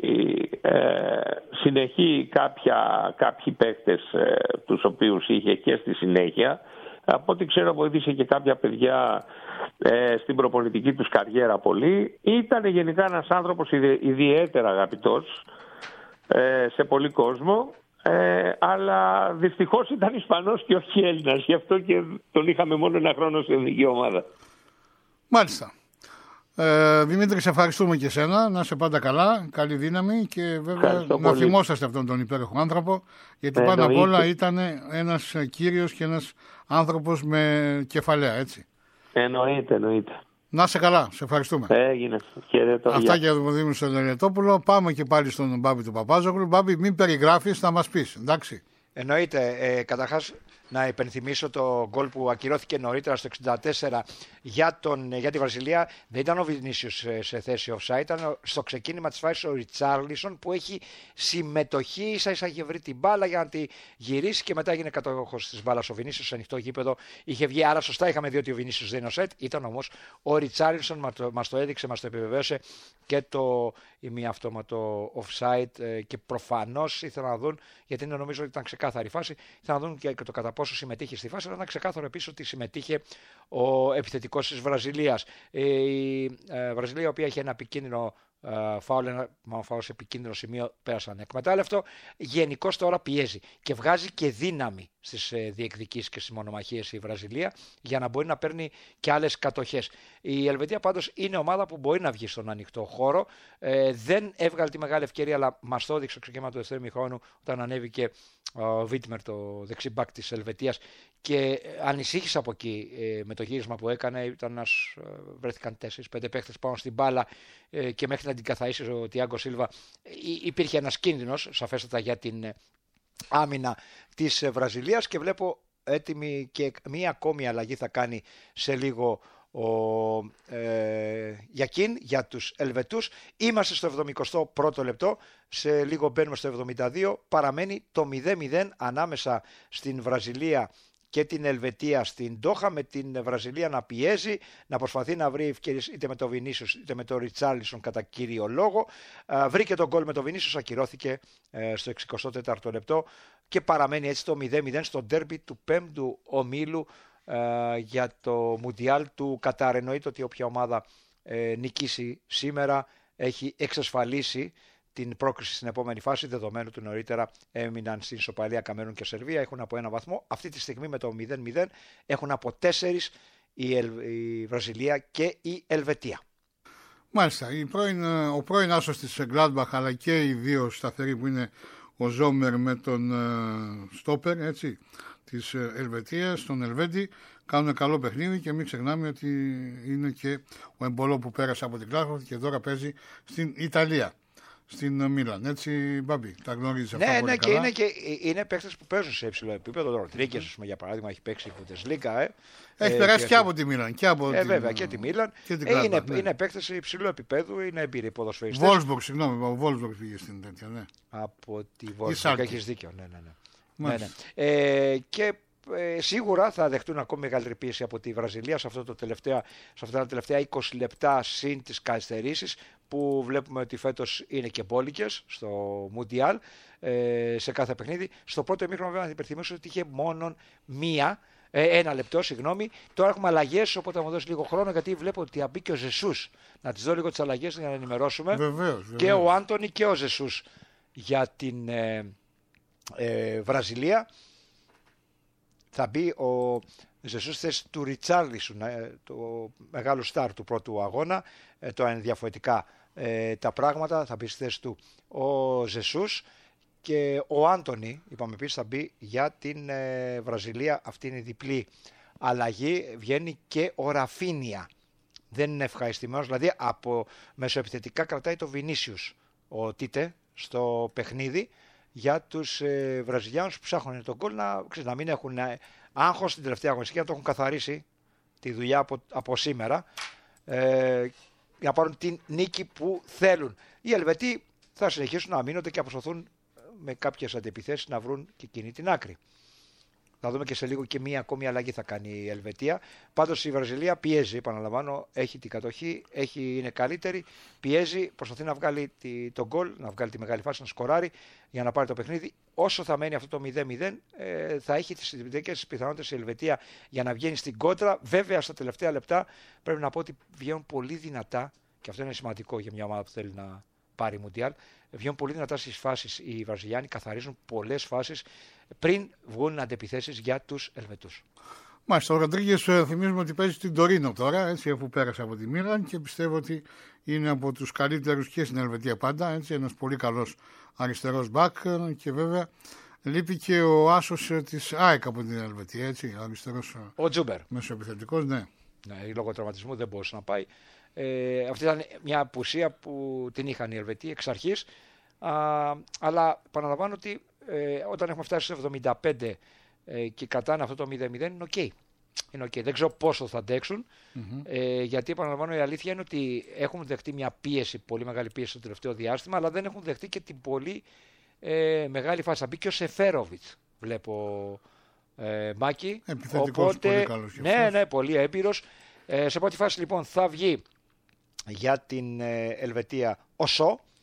συνεχή κάποιοι παίκτες τους οποίους είχε και στη συνέχεια. Από ό,τι ξέρω βοήθησε και κάποια παιδιά στην προπονητική τους καριέρα πολύ. Ήταν γενικά ένας άνθρωπος ιδιαίτερα αγαπητός σε πολύ κόσμο. Αλλά δυστυχώς ήταν Ισπανός και όχι Έλληνας, γι' αυτό και τον είχαμε μόνο ένα χρόνο στην εθνική ομάδα. Μάλιστα. Δημήτρη, σε ευχαριστούμε και εσένα. Να είσαι πάντα καλά, καλή δύναμη, και βέβαια να θυμόσαστε αυτόν τον υπέροχο άνθρωπο, γιατί πάντα απ' όλα ήταν ένας κύριος και ένας άνθρωπος με κεφαλαία, έτσι. Εννοείται. Να είσαι καλά, σε ευχαριστούμε. Έγινε. Αυτά και τον Δημήτρη Σελετόπουλο. Πάμε και πάλι στον Μπάμπη του Παπάζογλου. Μπάμπη, μην περιγράφεις, θα μας πεις, εντάξει. Εννοείται. Καταρχάς, να υπενθυμίσω το γκολ που ακυρώθηκε νωρίτερα στο 64 για τη Βραζιλία. Δεν ήταν ο Βινίσιος σε θέση offside, ήταν στο ξεκίνημα της φάσης ο Ριτσάρλισον, που έχει συμμετοχή, ίσα-ίσα είχε βρει την μπάλα για να τη γυρίσει και μετά έγινε κατόχος της μπάλας. Ο Βινίσιος σε ανοιχτό γήπεδο είχε βγει, άρα σωστά είχαμε δει ότι ο Βινίσιος δεν είναι offside. Ήταν όμως ο Ριτσάρλισον, μας το έδειξε, μας το επιβεβαίωσε και το ή μία αυτόματο offside και προφανώς ήθελαν να δουν, γιατί νομίζω ότι ήταν ξεκάθαρη φάση, ήθελαν να δουν και το κατά πόσο συμμετείχε στη φάση, αλλά ήταν ξεκάθαρο επίσης ότι συμμετείχε ο επιθετικός της Βραζιλίας. Η Βραζιλία, η οποία είχε ένα επικίνδυνο φάουλ σε επικίνδυνο σημείο, πέρασαν εκμετάλλευτο. Γενικώς τώρα πιέζει και βγάζει και δύναμη στις διεκδικήσεις και στις μονομαχίες η Βραζιλία για να μπορεί να παίρνει και άλλες κατοχές. Η Ελβετία πάντως είναι ομάδα που μπορεί να βγει στον ανοιχτό χώρο. Δεν έβγαλε τη μεγάλη ευκαιρία, αλλά μας το έδειξε στο ξεκίνημα του δεύτερου ημιχρόνου όταν ανέβηκε ο Βίτμερ, το δεξιμπάκ της Ελβετίας, και ανησύχησα από εκεί με το γύρισμα που έκανε. Βρέθηκαν 4-5 παίχτες πάνω στην μπάλα και μέχρι να την καθαίσει ο Τιάγκο Σίλβα υπήρχε ένας κίνδυνος σαφέστατα για την άμυνα της Βραζιλίας, και βλέπω έτοιμη και μία ακόμη αλλαγή θα κάνει σε λίγο ο Γιακίν για τους Ελβετούς. Είμαστε στο 71ο λεπτό, σε λίγο μπαίνουμε στο 72. Παραμένει το 0-0 ανάμεσα στην Βραζιλία και την Ελβετία στην Ντόχα, με την Βραζιλία να πιέζει, να προσπαθεί να βρει ευκαιρίες είτε με το Βινίσιους είτε με το Ριτσάρλισον κατά κύριο λόγο. Βρήκε τον γκολ με το Βινίσιους, ακυρώθηκε στο 64ο λεπτό και παραμένει έτσι το 0-0 στο ντέρμπι του 5ου ομίλου για το Μουντιάλ του Κατάρ. Εννοείται ότι όποια ομάδα νικήσει σήμερα έχει εξασφαλίσει την πρόκριση στην επόμενη φάση, δεδομένου του νωρίτερα έμειναν στην ισοπαλία Καμερούν και Σερβία, έχουν από 1 βαθμό. Αυτή τη στιγμή με το 0-0 έχουν από 4 η Βραζιλία και η Ελβετία. Μάλιστα, ο πρώην άσος της Gladbach, αλλά και οι δύο σταθεροί που είναι ο Ζόμερ με τον Στόπερ, έτσι, της Ελβετίας, τον Ελβέντη, κάνουν καλό παιχνίδι, και μην ξεχνάμε ότι είναι και ο Εμπολό που πέρασε από την Gladbach και τώρα παίζει στην Ιταλία, στην Μίλαν. Έτσι, Μπάμπη, τα γνωρίζεις αυτά πολύ καλά. Ναι, και είναι παίκτες που παίζουν σε υψηλό επίπεδο. Ο Ροντρίγκες, ας πούμε, για παράδειγμα, έχει παίξει Bundesliga. Έχει περάσει και από τη Μίλαν. Βέβαια, και τη Μίλαν. Είναι παίκτες σε υψηλό επίπεδο, είναι εμπειροί ποδοσφαιριστές. Βόλσμπουργκ, συγγνώμη, ο Βόλσμπουργκ πήγε στην τέτοια, ναι. Από τη Βόλσμπουργκ, έχεις δίκιο. Ναι. Και σίγουρα θα δεχτούν ακόμη μεγαλύτερη πίεση από τη Βραζιλία σε αυτά τα τελευταία 20 λεπτά συν τις καθυστερήσεις που βλέπουμε ότι φέτος είναι και μπόλικες στο Μουντιάλ σε κάθε παιχνίδι. Στο πρώτο ημίχρονο βέβαια να υπενθυμίσω ότι είχε μόνο ένα λεπτό, συγγνώμη. Τώρα έχουμε αλλαγές, οπότε θα μου δώσει λίγο χρόνο, γιατί βλέπω ότι θα μπει και ο Ζεσούς. Να τις δω λίγο τις αλλαγές για να ενημερώσουμε. Βεβαίως. Και ο Άντονι και ο Ζεσούς για την Βραζιλία. Θα μπει ο Ζεσούς θέση του Ριτσάρλισον, το μεγάλο στάρ του πρώτου αγώνα. Τώρα είναι διαφορετικά τα πράγματα. Θα μπει στη θέση του ο Ζεσούς, και ο Άντονι, είπαμε επίσης, θα μπει για την Βραζιλία. Αυτή είναι η διπλή αλλαγή. Βγαίνει και ο Ραφίνια. Δεν είναι ευχαριστημένος, δηλαδή από μεσοεπιθετικά κρατάει το Βινίσιους ο Τίτε στο παιχνίδι, για τους Βραζιλιάνους που ψάχνουν τον γκολ να μην έχουν άγχος στην τελευταία αγωνιστική, να το έχουν καθαρίσει τη δουλειά από σήμερα, για να πάρουν την νίκη που θέλουν. Οι Ελβετοί θα συνεχίσουν να αμήνονται και να προσπαθούν με κάποιες αντιεπιθέσεις να βρουν και εκείνη την άκρη. Θα δούμε και σε λίγο και μία ακόμη αλλαγή θα κάνει η Ελβετία. Πάντως η Βραζιλία πιέζει, επαναλαμβάνω, έχει την κατοχή, είναι καλύτερη, πιέζει, προσπαθεί να βγάλει τον γκολ, να βγάλει τη μεγάλη φάση, να σκοράρει για να πάρει το παιχνίδι. Όσο θα μένει αυτό το 0-0, θα έχει τις πιθανότητες η Ελβετία για να βγαίνει στην κόντρα. Βέβαια, στα τελευταία λεπτά πρέπει να πω ότι βγαίνουν πολύ δυνατά, και αυτό είναι σημαντικό για μια ομάδα που θέλει να πάρει Μουντιάλ. Βγαίνουν πολύ δυνατά στις φάσεις οι Βραζιλιάνοι, καθαρίζουν πολλές φάσεις πριν βγουν αντεπιθέσεις για τους Ελβετούς. Μάλιστα, ο Ροντρίγκες θυμίζουμε ότι παίζει στην Τωρίνο τώρα, έτσι, αφού πέρασε από τη Μίλαν, και πιστεύω ότι είναι από τους καλύτερους και στην Ελβετία πάντα, έτσι, ένας πολύ καλός αριστερός μπακ, και βέβαια λείπει και ο άσος της ΑΕΚ από την Ελβετία, έτσι, αριστερός ο Τζούμπερ. Μεσοεπιθετικός, ναι. Ναι, λόγω τραυματισμού δεν μπορούσε να πάει. Αυτή ήταν μια απουσία που την είχαν οι Ελβετοί εξ αρχής, αλλά παραλαμβάνω ότι όταν έχουμε φτάσει στο 75 και κρατάνε αυτό το 0-0 είναι οκ. Είναι okay. Δεν ξέρω πόσο θα αντέξουν, γιατί επαναλαμβάνω η αλήθεια είναι ότι έχουν δεχτεί μια πίεση, πολύ μεγάλη πίεση στο τελευταίο διάστημα, αλλά δεν έχουν δεχτεί και την πολύ μεγάλη φάση. Θα μπει και ο Σεφέροβιτς, βλέπω, Μάκη. Επιθετικός, πολύ καλός. Ναι, πολύ έμπειρος. Σε πρώτη φάση λοιπόν θα βγει για την Ελβετία ο Σο,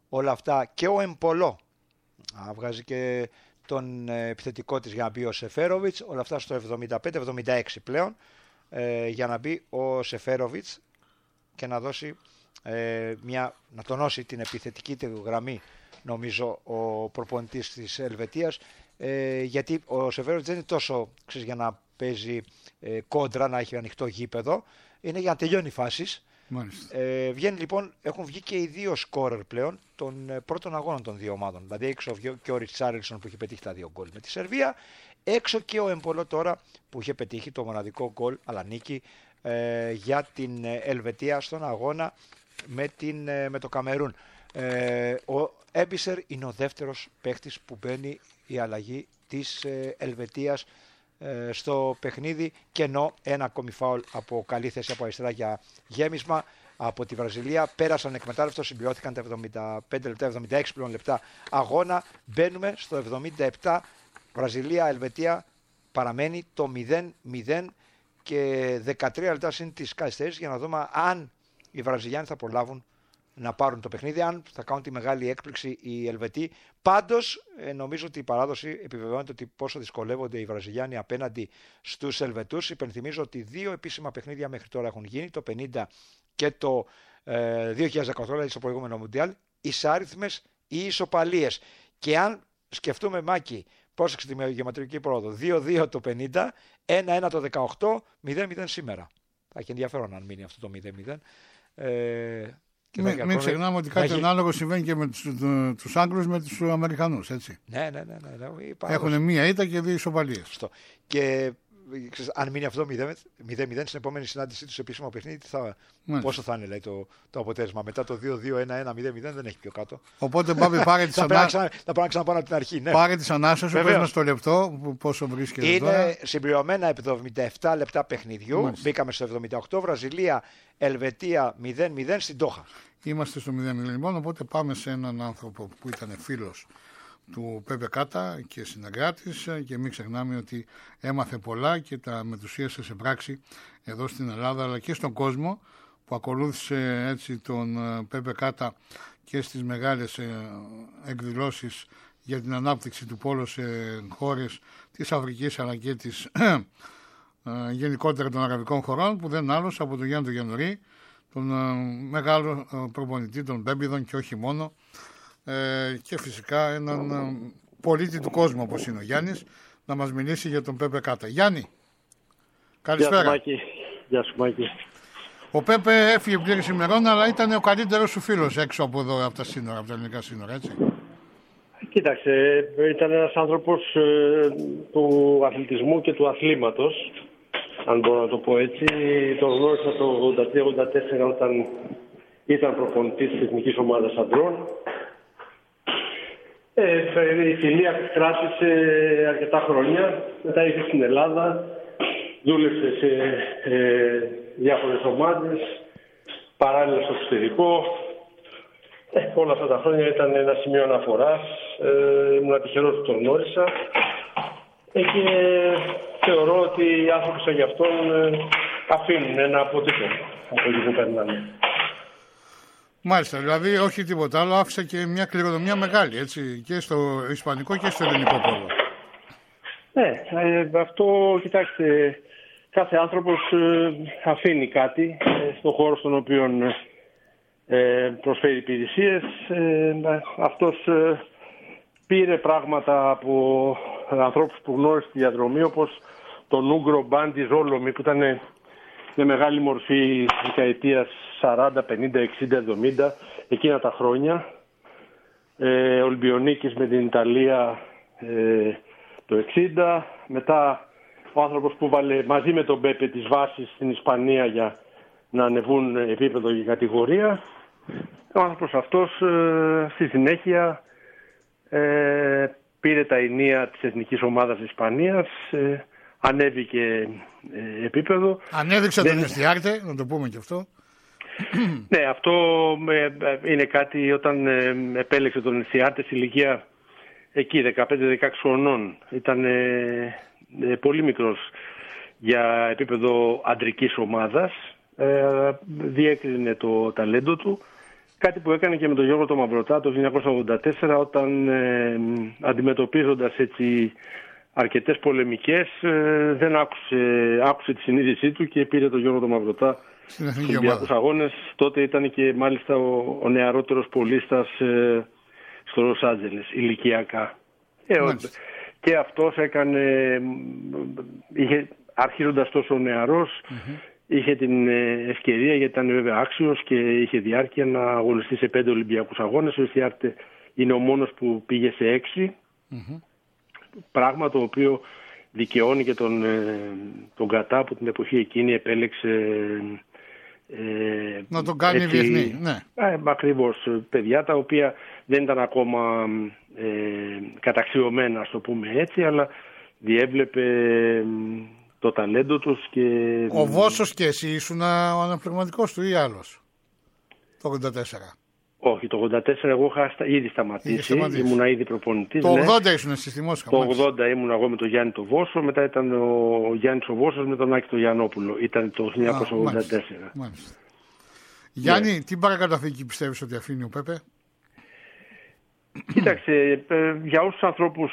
όλα αυτά, και ο Εμπολό βγάζει και τον επιθετικό της για να μπει ο Σεφέροβιτς, όλα αυτά στο 75-76 πλέον, για να μπει ο Σεφέροβιτς και να δώσει να τονώσει την επιθετική του γραμμή, νομίζω, ο προπονητής της Ελβετίας, γιατί ο Σεφέροβιτς δεν είναι τόσο για να παίζει κόντρα, να έχει ανοιχτό γήπεδο, είναι για να τελειώνει φάσεις. Βγαίνει λοιπόν, έχουν βγει και οι δύο σκόρερ πλέον των πρώτων αγώνων των δύο ομάδων. Δηλαδή έξω και ο Ριτσάρλσον που είχε πετύχει τα 2 γκολ με τη Σερβία, έξω και ο Εμπολό τώρα που είχε πετύχει το μοναδικό γκολ, αλλά νίκη, για την Ελβετία στον αγώνα με το Καμερούν. Ο Έμπισερ είναι ο δεύτερος παίχτης που μπαίνει η αλλαγή της Ελβετίας στο παιχνίδι, και ενώ ένα ακόμη φάουλ από καλή θέση από αριστερά για γέμισμα από τη Βραζιλία. Πέρασαν εκμετάλλευτο, συμπληρώθηκαν τα 75 λεπτά, 76 πλέον λεπτά αγώνα. Μπαίνουμε στο 77. Βραζιλία-Ελβετία παραμένει το 0-0 και 13 λεπτά συν τις καθυστερήσεις για να δούμε αν οι Βραζιλιάνοι θα προλάβουν να πάρουν το παιχνίδι, αν θα κάνουν τη μεγάλη έκπληξη οι Ελβετοί. Πάντως νομίζω ότι η παράδοση επιβεβαιώνεται ότι πόσο δυσκολεύονται οι Βραζιλιάνοι απέναντι στους Ελβετούς. Υπενθυμίζω ότι 2 επίσημα παιχνίδια μέχρι τώρα έχουν γίνει, το 50 και το 2018, δηλαδή στο προηγούμενο Μουντιάλ, ισάριθμες ή ισοπαλίες. Και αν σκεφτούμε, Μάκη, πρόσεξε τη γεωμετρική πρόοδο, 2-2 το 50, 1-1 το 18, 0-0 σήμερα. Θα έχει ενδιαφέρον αν μείνει αυτό το 0-0. Μην ξεχνάμε ότι κάτι ανάλογο συμβαίνει και με τους Άγγλους με τους Αμερικανούς, έτσι. Ναι. Έχουν μία ήττα και 2 ισοπαλίες. Και αν μείνει αυτό 0-0 στην επόμενη συνάντησή του σε επίσημο παιχνίδι, πόσο θα είναι, λέει, το αποτέλεσμα. Μετά το 2-2-1-1-0-0 δεν έχει πιο κάτω. Οπότε πάμε, πάρε τις ανάσες. Θα πρέπει να ξαναπάνω από την αρχή. Ναι. Πάρε τις ανάσες σου, πες μας το λεπτό, πόσο βρίσκεται. Είναι συμπληρωμένα επί 77 λεπτά παιχνιδιού. Μάλιστα. Μπήκαμε στο 78. Βραζιλία, Ελβετία 0-0 στην Ντόχα. Είμαστε στο 0-0 λοιπόν, οπότε πάμε σε έναν άνθρωπο που ήταν φίλος του Πέπε Κάτα και συνεργάτης, και μην ξεχνάμε ότι έμαθε πολλά και τα μετουσίασε σε πράξη εδώ στην Ελλάδα αλλά και στον κόσμο, που ακολούθησε έτσι τον Πέπε Κάτα και στις μεγάλες εκδηλώσεις για την ανάπτυξη του πόλου σε χώρες της Αφρικής αλλά και της γενικότερα των αραβικών χωρών, που δεν είναι άλλος από τον Γιάννη τον Γιαννουρί, τον μεγάλο προπονητή των Μπέμπιδων και όχι μόνο, και φυσικά έναν πολίτη του κόσμου όπως είναι ο Γιάννης, να μας μιλήσει για τον Πέπε Κάτα. Γιάννη, καλησπέρα. Γεια σου Μάκη. Ο Πέπε έφυγε πλήρης ημερών, αλλά ήταν ο καλύτερος σου φίλος έξω από εδώ, από τα σύνορα, από τα ελληνικά σύνορα, έτσι. Κοίταξε, ήταν ένας άνθρωπος του αθλητισμού και του αθλήματος, αν μπορώ να το πω έτσι. Το γνώρισα το 83-84 όταν ήταν προπονητής της εθνικής ομάδας αντρών. Η φιλία κράτησε αρκετά χρόνια. Μετά ήρθε στην Ελλάδα, δούλεψε σε διάφορες ομάδες, παράλληλα στο εξωτερικό. Όλα αυτά τα χρόνια ήταν ένα σημείο αναφοράς. Ήμουν τυχερός που τον γνώρισα. Και θεωρώ ότι οι άνθρωποι σαν γι' αυτόν αφήνουν ένα αποτύπωμα από εκεί που περνάνε. Μάλιστα, δηλαδή όχι τίποτα άλλο, άφησε και μια κληρονομιά μεγάλη, έτσι, και στο ισπανικό και στο ελληνικό πόλο. Ναι, αυτό, κοιτάξτε, κάθε άνθρωπος αφήνει κάτι στον χώρο στον οποίο προσφέρει υπηρεσίες. Αυτός πήρε πράγματα από ανθρώπους που γνώρισε στη διαδρομή, όπως τον Ούγκρο Μπάντι Ζόλομι, που ήταν με μεγάλη μορφή της δεκαετίας 40, 50, 60, 70, εκείνα τα χρόνια. Ολυμπιονίκης με την Ιταλία το 60. Μετά ο άνθρωπος που βάλε μαζί με τον Πέπε τις βάσεις στην Ισπανία για να ανεβούν επίπεδο και κατηγορία. Ο άνθρωπος αυτός στη συνέχεια πήρε τα ενία της εθνικής ομάδας της Ισπανίας, ανέβηκε επίπεδο. Ανέδειξε τον Εστιάρτε, να το πούμε και αυτό. Ναι, αυτό είναι κάτι όταν επέλεξε τον Εστιάρτε σε ηλικία εκεί 15-16 χρονών. Ήταν πολύ μικρός για επίπεδο αντρικής ομάδας. Διέκρινε το ταλέντο του Κάτι που έκανε και με τον Γιώργο τον Μαυρωτά το 1984, όταν αντιμετωπίζοντας έτσι αρκετές πολεμικές, δεν άκουσε τη συνείδησή του και πήρε τον Γιώργο τον Μαυρωτά στους Ολυμπιακούς Αγώνες. Τότε ήταν και μάλιστα ο νεαρότερος πολίστας στο Λος Άντζελες, ηλικιακά. Και αυτός αρχίζοντας τόσο νεαρός, είχε την ευκαιρία, γιατί ήταν βέβαια άξιος και είχε διάρκεια, να αγωνιστεί σε 5 Ολυμπιακούς Αγώνες. Ο Ιστιάρτε είναι ο μόνος που πήγε σε 6. Πράγμα το οποίο δικαιώνει και τον Κατά, που την εποχή εκείνη επέλεξε να τον κάνει διεθνή. Ναι. Ακριβώς. Παιδιά τα οποία δεν ήταν ακόμα καταξιωμένα, ας το πούμε έτσι, αλλά διέβλεπε το ταλέντο τους. Ο Βόσος και εσύ ήσουν ο αναπληρωματικός του ή άλλος το 84? Όχι, το 84 εγώ είχα ήδη σταματήσει. Ήμουνα ήδη προπονητής. Το 80 ήσουν εσύ στη Μόσχα? Το 80 ήμουν εγώ με τον Γιάννη τον Βόσο. Μετά ήταν ο Γιάννης ο Βόσος με τον Άκη τον Γιαννόπουλο. Ήταν το 1984. Μάλιστα. Γιάννη, τι παρακαταθήκη πιστεύεις ότι αφήνει ο Πέπε? Κοίταξε, για όσους ανθρώπους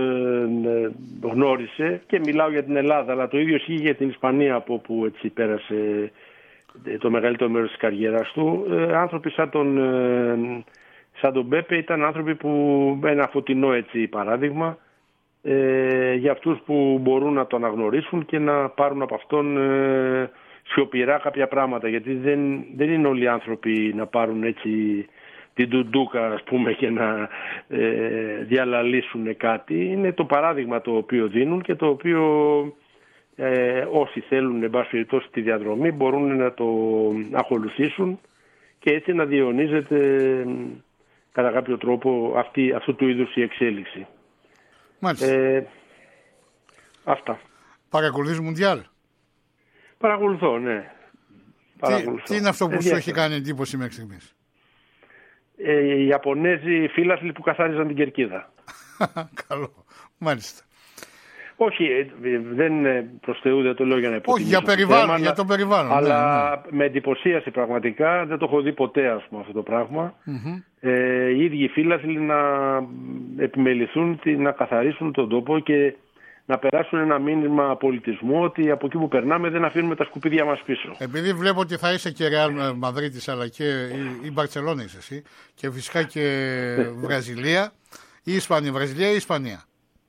γνώρισε, και μιλάω για την Ελλάδα, αλλά το ίδιο ισχύει για την Ισπανία, από όπου έτσι πέρασε το μεγαλύτερο μέρος της καριέρας του, άνθρωποι σαν τον Πέπε ήταν άνθρωποι που, ένα φωτεινό έτσι παράδειγμα για αυτούς που μπορούν να το αναγνωρίσουν και να πάρουν από αυτόν σιωπηρά κάποια πράγματα, γιατί δεν είναι όλοι οι άνθρωποι να πάρουν έτσι την τουντούκα, ας πούμε, και να διαλαλήσουν κάτι. Είναι το παράδειγμα το οποίο δίνουν και το οποίο όσοι θέλουν, εν πάση περιπτώσει, τη διαδρομή μπορούν να το ακολουθήσουν και έτσι να διαιωνίζεται κατά κάποιο τρόπο αυτού του είδους η εξέλιξη. Μάλιστα. Αυτά. Παρακολουθείς Μουντιάλ? Παρακολουθώ, ναι. Τι είναι αυτό που σου έχει κάνει εντύπωση μέχρι στιγμής? Οι Ιαπωνέζοι φύλαθλοι που καθάριζαν την κερκίδα. Καλό. Μάλιστα. Όχι, δεν προς Θεού, δεν το λέω για να υποτιμήσω. Όχι, για το περιβάλλον. Αλλά με εντυπωσίασε πραγματικά, δεν το έχω δει ποτέ, ας πούμε, αυτό το πράγμα. Οι ίδιοι φύλαθλοι να επιμεληθούν, να καθαρίσουν τον τόπο και να περάσουν ένα μήνυμα πολιτισμού ότι από εκεί που περνάμε δεν αφήνουμε τα σκουπίδια μας πίσω. Επειδή βλέπω ότι θα είσαι και Ρεάλ Μαδρίτης, αλλά και η Μπαρτσελόνα είσαι εσύ, και φυσικά και Βραζιλία ή Ισπανία. Βραζιλία ή Ισπανία?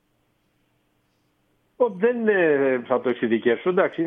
Δεν θα το εξειδικεύσω. Εντάξει,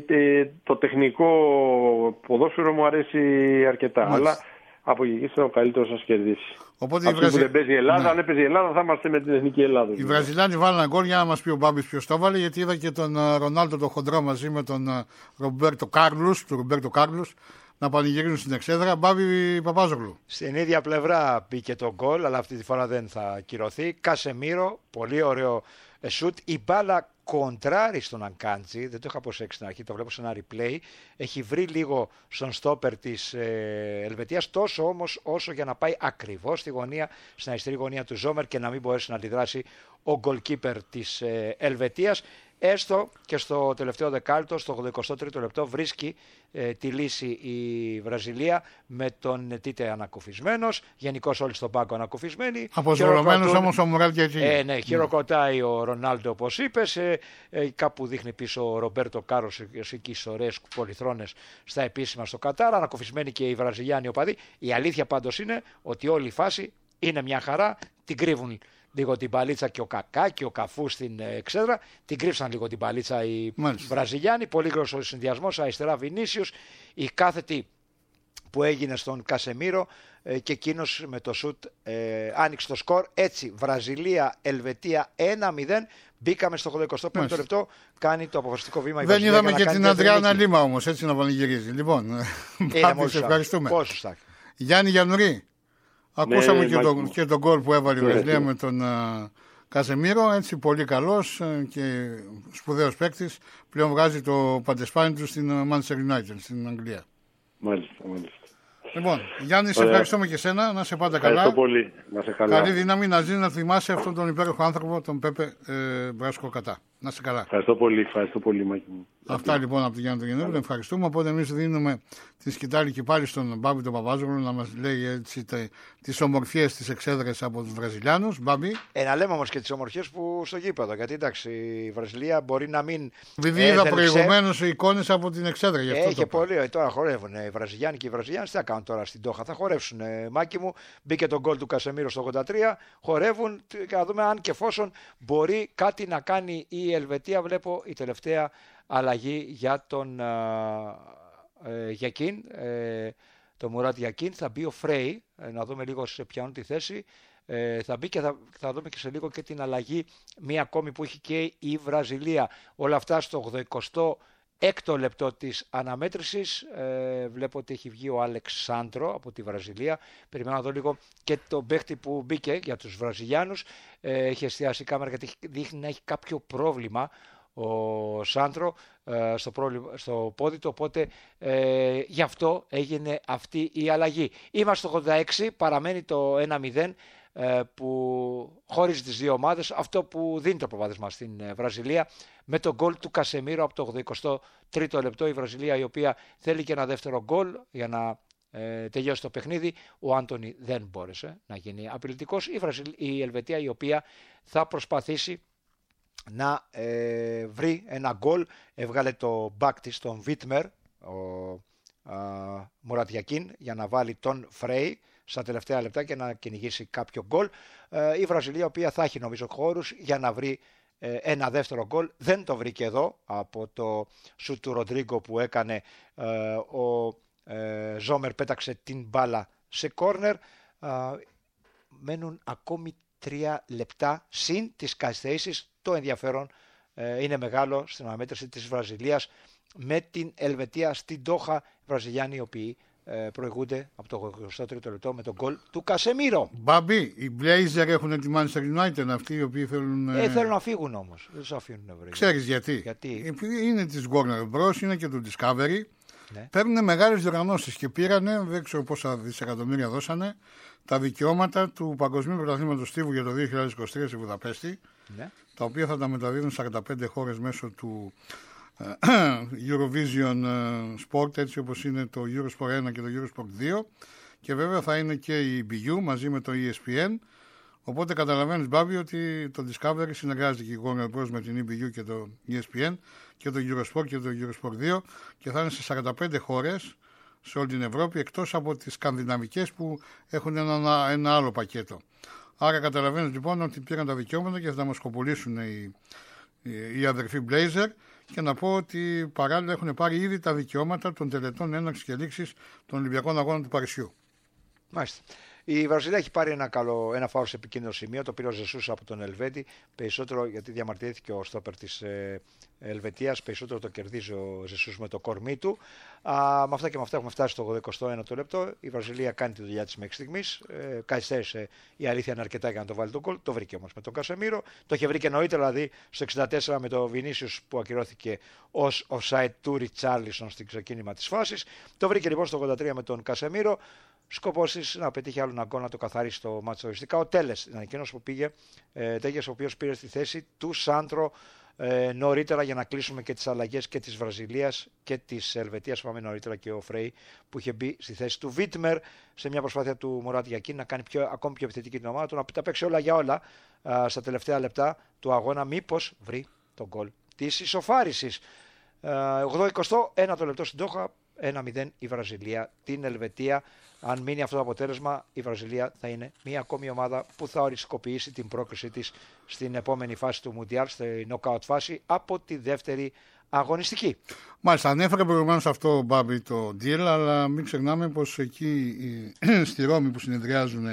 το τεχνικό ποδόσφαιρο μου αρέσει αρκετά. Μάλιστα. Αλλά από εκεί ο καλύτερος σας κερδίσει. Οπότε που δεν παίζει η Ελλάδα, ναι. Αν έπαιζε η Ελλάδα θα είμαστε με την εθνική Ελλάδα. Οι Βραζιλιάνοι βάλουν ένα γκολ, για να μας πει ο Μπάμπης ποιος το έβαλε, γιατί είδα και τον Ρονάλντο το χοντρό μαζί με τον Ρομπέρτο Κάρλους να πανηγυρίζουν στην εξέδρα. Μπάμπη Παπάζογλου. Στην ίδια πλευρά μπήκε το γκολ, αλλά αυτή τη φορά δεν θα κυρωθεί. Κασεμίρο, πολύ ωραίο σουτ. Η μπάλα κοντράρει στον Αγκάντζη, δεν το είχα προσέξει στην αρχή, το βλέπω σε ένα replay. Έχει βρει λίγο στον στόπερ της Ελβετίας, τόσο όμως όσο για να πάει ακριβώς στη γωνία, στην αριστερή γωνία του Ζόμερ και να μην μπορέσει να αντιδράσει ο goalkeeper της Ελβετίας. Έστω και στο τελευταίο δεκάλεπτο, στο 83ο λεπτό, βρίσκει τη λύση η Βραζιλία με τον Τίτε ανακουφισμένος. Γενικώς όλοι στον πάγκο ανακουφισμένοι. Αποσβολωμένος όμως ο Μουράλ και εκεί. Ναι, χειροκροτάει ο Ρονάλντο όπως είπες. Κάπου δείχνει πίσω ο Ρομπέρτο Κάρλος εκεί στις ωραίες πολυθρόνες στα επίσημα στο Κατάρ. Ανακουφισμένοι και οι Βραζιλιάνοι οπαδοί. Η αλήθεια πάντως είναι ότι όλη η φάση είναι μια χαρά. Την κρύβουν λίγο την παλίτσα και ο Κακά και ο Καφού στην εξέδρα. Την κρύψαν λίγο την παλίτσα οι Βραζιλιάνοι. Πολύ γρήγορος ο συνδυασμός. Αριστερά Βινίσιος. Η κάθετη που έγινε στον Κασεμίρο και εκείνος με το σουτ άνοιξε το σκορ. Έτσι, Βραζιλία-Ελβετία 1-0. Μπήκαμε στο 85ο λεπτό. Κάνει το αποφασιστικό βήμα. Δεν είδαμε και την Αντριάννα Λίμα όμως, έτσι να πανηγυρίζει. Λοιπόν, σε ευχαριστούμε. Γιάννη Γιαννουρί. Ακούσαμε και τον γκολ που έβαλε η Βραζιλία με τον Κασεμίρο. Έτσι, πολύ καλός και σπουδαίος παίκτης. Πλέον βγάζει το παντεσπάνι του στην Manchester United, στην Αγγλία. Μάλιστα. Λοιπόν, Γιάννη, σε ευχαριστούμε και εσένα. Να σε πάντα καλά. Ευχαριστώ πολύ. Να σε καλά. Καλή δύναμη να ζει, να θυμάσαι αυτόν τον υπέροχο άνθρωπο, τον Πέπε Μπράσκο Κατά. Να είσαι καλά. Ευχαριστώ πολύ, Μάκη μου. Αυτά λοιπόν από τον Γιάννη τον Γεννέλο. Ευχαριστούμε. Οπότε εμείς δίνουμε τη σκητάλη και πάλι στον Μπάμπη τον Παπάζογλου να μας λέει έτσι τις ομορφιές της εξέδρας από τους Βραζιλιάνους. Μπάμπη. Να λέμε όμως και τις ομορφιές που στο γήπεδο. Γιατί εντάξει, η Βραζιλία μπορεί να μην. Επειδή είδα προηγουμένως εικόνες από την εξέδρα. Έχει πολύ. Τώρα χορεύουν οι Βραζιλιάνοι και οι Βραζιλιάνοι. Τι θα κάνουν τώρα στην Ντόχα. Θα χορεύσουν. Μάκη μου, μπήκε το γκολ του Κασεμίρο στο 83. Χορεύουν και να δούμε αν και εφόσον μπορεί κάτι να κάνει η Ελβετία. Βλέπω η τελευταία αλλαγή για τον Γιακίν, το Μουράτ Γιακίν. Θα μπει ο Φρέι, να δούμε λίγο σε ποιον τη θέση. Θα μπει και θα δούμε και σε λίγο και την αλλαγή, μία ακόμη που έχει και η Βραζιλία. Όλα αυτά στο 86ο λεπτό της αναμέτρησης. Βλέπω ότι έχει βγει ο Αλεξάνδρο από τη Βραζιλία. Περιμένω να δω λίγο και τον παίχτη που μπήκε για τους Βραζιλιάνους. Έχει εστιάσει η κάμερα γιατί δείχνει να έχει κάποιο πρόβλημα ο Σάντρο στο πόδι του, οπότε γι' αυτό έγινε αυτή η αλλαγή. Είμαστε στο 86, παραμένει το 1-0 που χώριζε τις δύο ομάδες, αυτό που δίνει το προβάδισμα στην Βραζιλία με το γκολ του Κασεμίρο από το 83ο λεπτό. Η Βραζιλία η οποία θέλει και ένα δεύτερο γκολ για να τελειώσει το παιχνίδι. Ο Άντονι δεν μπόρεσε να γίνει απειλητικός. Η Ελβετία η οποία θα προσπαθήσει να βρει ένα γκολ. Έβγαλε το μπακ της τον Βίτμερ, ο Μουράτ Γιακίν, για να βάλει τον Φρέι στα τελευταία λεπτά και να κυνηγήσει κάποιο γκολ. Η Βραζιλία, η οποία θα έχει νομίζω χώρους για να βρει ένα δεύτερο γκολ. Δεν το βρήκε εδώ από το σουτ του Ροντρίγκο που έκανε ο Ζόμερ, πέταξε την μπάλα σε κόρνερ. Μένουν ακόμη 3 λεπτά συν τις καθυστερήσεις. Το ενδιαφέρον είναι μεγάλο στην αναμέτρηση της Βραζιλίας με την Ελβετία στην Ντόχα. Οι Βραζιλιάνοι οι οποίοι προηγούνται από το 23ο λεπτό με τον γκολ του Κασεμίρο. Μπαμπή, οι Blazers έχουν τη Manchester United, αυτοί οι οποίοι θέλουν. Θέλουν να φύγουν όμως. Δεν τους αφήνουν. Ξέρεις γιατί? Επειδή είναι της Warner Bros, είναι και του Discovery. Ναι. Παίρνουν μεγάλες διοργανώσεις και πήρανε, δεν ξέρω πόσα δισεκατομμύρια δώσανε, τα δικαιώματα του Παγκοσμίου Πρωταθλήματος Στίβου για το 2023 στη Βουδαπέστη, ναι, τα οποία θα τα μεταδίδουν 45 χώρες μέσω του Eurovision Sport, έτσι όπως είναι το Eurosport 1 και το Eurosport 2, και βέβαια θα είναι και η BU μαζί με το ESPN. Οπότε καταλαβαίνεις, Μπάμπη, ότι το Discovery συνεργάζεται και η Warner Bros με την EBU και το ESPN και το Eurosport και το Eurosport 2 και θα είναι σε 45 χώρες σε όλη την Ευρώπη, εκτός από τις σκανδιναβικές που έχουν ένα άλλο πακέτο. Άρα καταλαβαίνεις λοιπόν ότι πήραν τα δικαιώματα και θα τα μας κοπολίσουν οι αδερφοί Blazer, και να πω ότι παράλληλα έχουν πάρει ήδη τα δικαιώματα των τελετών έναρξης και λήξης των Ολυμπιακών Αγώνων του Παρισιού. Μάλιστα. Η Βραζιλία έχει πάρει ένα φάουλ σε επικίνδυνο σημείο, το πήρε ο Ζεσούς από τον Ελβέτη, περισσότερο γιατί διαμαρτυρήθηκε ο στόπερ της Ελβετίας, περισσότερο το κερδίζει ο Ζεσούς με το κορμί του. Με αυτά και με αυτά έχουμε φτάσει στο 81ο λεπτό. Η Βραζιλία κάνει τη δουλειά της μέχρι στιγμής. Καθυστέρησε, η αλήθεια είναι, αρκετά για να το βάλει το γκολ. Το βρήκε όμως με τον Κασεμίρο. Το είχε βρει και νωρίτερα, δηλαδή στο 64 με τον Βινίσιους που ακυρώθηκε ως offside του Ριτσάρλισον στην ξεκίνημα της φάσης. Το βρήκε λοιπόν στο 83 με τον Κασεμίρο. Σκοπός της να πετύχει άλλο ένα γκολ, να το καθαρίσει το μάτσο οριστικά. Ο Τέλες ήταν εκείνος που πήγε, ο οποίος πήρε στη θέση του Σάντρο νωρίτερα, για να κλείσουμε και τις αλλαγές και της Βραζιλίας και της Ελβετίας. Πάμε νωρίτερα και ο Φρέι που είχε μπει στη θέση του Βίτμερ σε μια προσπάθεια του Μουράτ Γιακίν να κάνει ακόμη πιο επιθετική την ομάδα του, να τα παίξει όλα για όλα στα τελευταία λεπτά του αγώνα, μήπως βρει τον γκολ της ισοφάρισης. 81ο λεπτό στην Ντόχα, 1-0 η Βραζιλία την Ελβετία. Αν μείνει αυτό το αποτέλεσμα, η Βραζιλία θα είναι μια ακόμη ομάδα που θα οριστικοποιήσει την πρόκρισή της στην επόμενη φάση του Μουντιάλ, στη knockout φάση, από τη δεύτερη αγωνιστική. Μάλιστα, ανέφερα προηγουμένως αυτό, Μπάμπη, το deal, αλλά μην ξεχνάμε πως εκεί στη Ρώμη που συνεδριάζει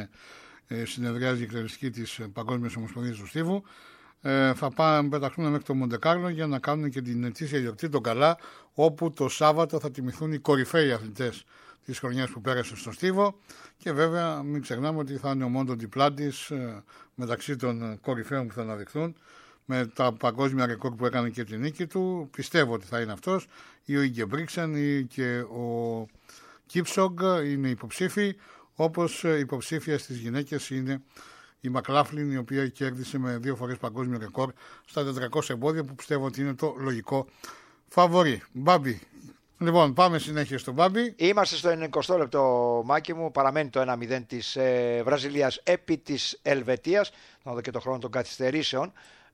η εκτελεστική της Παγκόσμιας Ομοσπονδίας του Στίβου, θα πεταχτούν μέχρι το Μοντεκάρλο για να κάνουν και την ετήσια γιορτή των Καλά, όπου το Σάββατο θα τιμηθούν οι κορυφαίοι αθλητές της χρονιάς που πέρασε στον Στίβο, και βέβαια μην ξεχνάμε ότι θα είναι ο Μόντο Ντιπλάντης μεταξύ των κορυφαίων που θα αναδειχθούν με τα παγκόσμια ρεκόρ που έκανε και την νίκη του. Πιστεύω ότι θα είναι αυτός, ή ο Ίγκε Μπρίξεν ή και ο Κίψογκ είναι υποψήφοι, όπως υποψήφια στις γυναίκες είναι η Μακλάφλιν, η οποία κέρδισε με 2 φορές παγκόσμιο ρεκόρ στα 400 εμπόδια, που πιστεύω ότι είναι το λογικό φαβορί. Μπάμπη. Λοιπόν, πάμε συνέχεια στον Μπάμπη. Είμαστε στο 90 λεπτό, Μάκη μου. Παραμένει το 1-0 της Βραζιλίας επί της Ελβετίας. Θα δω και το χρόνο των καθυστερήσεων.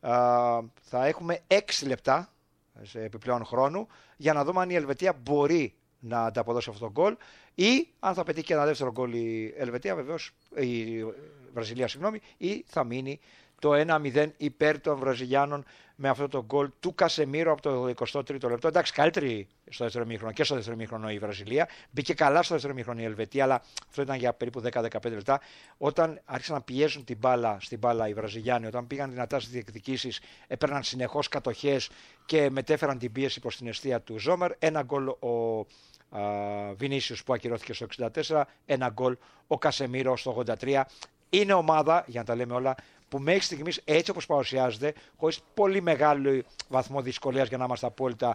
Θα έχουμε 6 λεπτά σε επιπλέον χρόνου για να δούμε αν η Ελβετία μπορεί να ανταποδώσει αυτό το γκολ ή αν θα πετύχει και ένα δεύτερο γκολ η Ελβετία, βεβαίως, η Βραζιλία, συγγνώμη, ή θα μείνει το 1-0 υπέρ των Βραζιλιάνων με αυτό το γκολ του Κασεμίρο από το 23ο λεπτό. Εντάξει, καλύτερη στο δεύτερο ημίχρονο και στο δεύτερο ημίχρονο η Βραζιλία. Μπήκε καλά στο δεύτερο ημίχρονο η Ελβετία, αλλά αυτό ήταν για περίπου 10-15 λεπτά. Όταν άρχισαν να πιέζουν στην μπάλα οι Βραζιλιάνοι, όταν πήγαν δυνατά στις διεκδικήσεις, έπαιρναν συνεχώς κατοχές και μετέφεραν την πίεση προς την εστία του Ζόμερ. Ένα γκολ ο Βινίσιους που ακυρώθηκε στο 64, ένα γκολ ο Κασεμίρο στο 83. Είναι ομάδα, για να τα λέμε όλα, που μέχρι στιγμής έτσι όπως παρουσιάζεται, χωρίς πολύ μεγάλο βαθμό δυσκολίας για να είμαστε απόλυτα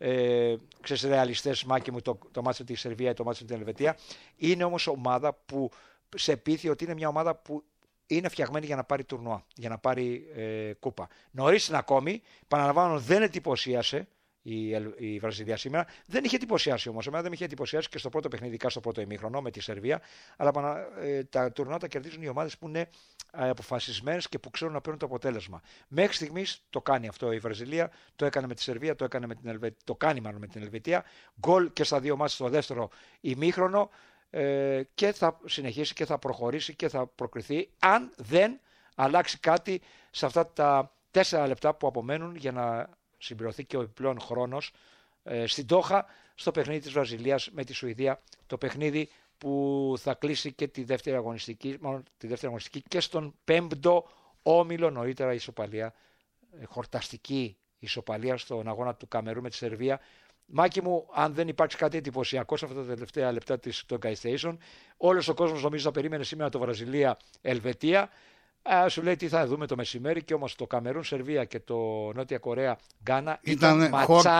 ρεαλιστές, Μάκη μου, το μάτσο τη Σερβία ή το μάτσο με την Ελβετία, είναι όμως ομάδα που σε πείθει ότι είναι μια ομάδα που είναι φτιαγμένη για να πάρει τουρνουά, για να πάρει κούπα. Νωρίς είναι ακόμη, επαναλαμβάνω, δεν εντυπωσίασε η Βραζιλία σήμερα. Δεν είχε εντυπωσιάσει όμως. Εμένα δεν με είχε εντυπωσιάσει και στο πρώτο παιχνίδι, ειδικά στο πρώτο ημίχρονο με τη Σερβία. Αλλά τα τουρνουά τα κερδίζουν οι ομάδες που είναι αποφασισμένες και που ξέρουν να παίρνουν το αποτέλεσμα. Μέχρι στιγμής το κάνει αυτό η Βραζιλία. Το έκανε με τη Σερβία, το κάνει μάλλον με την Ελβετία. Γκολ και στα 2 μάτς στο δεύτερο ημίχρονο. Και θα συνεχίσει και θα προχωρήσει και θα προκριθεί αν δεν αλλάξει κάτι σε αυτά τα 4 λεπτά που απομένουν για να συμπληρωθεί και ο επιπλέον χρόνος στην Ντόχα στο παιχνίδι της Βραζιλίας με τη Σουηδία, το παιχνίδι που θα κλείσει και τη δεύτερη αγωνιστική και στον 5ο όμιλο. Νωρίτερα ισοπαλία, χορταστική ισοπαλία στον αγώνα του Καμερού με τη Σερβία. Μάκη μου, αν δεν υπάρξει κάτι εντυπωσιακό σε αυτά τα τελευταία λεπτά των καθυστερήσεων, όλος ο κόσμος νομίζω θα περίμενε σήμερα το Βραζιλία-Ελβετία. Σου λέει τι θα δούμε το μεσημέρι, και όμως το Καμερούν, Σερβία και το Νότια Κορέα, Γκάνα ήταν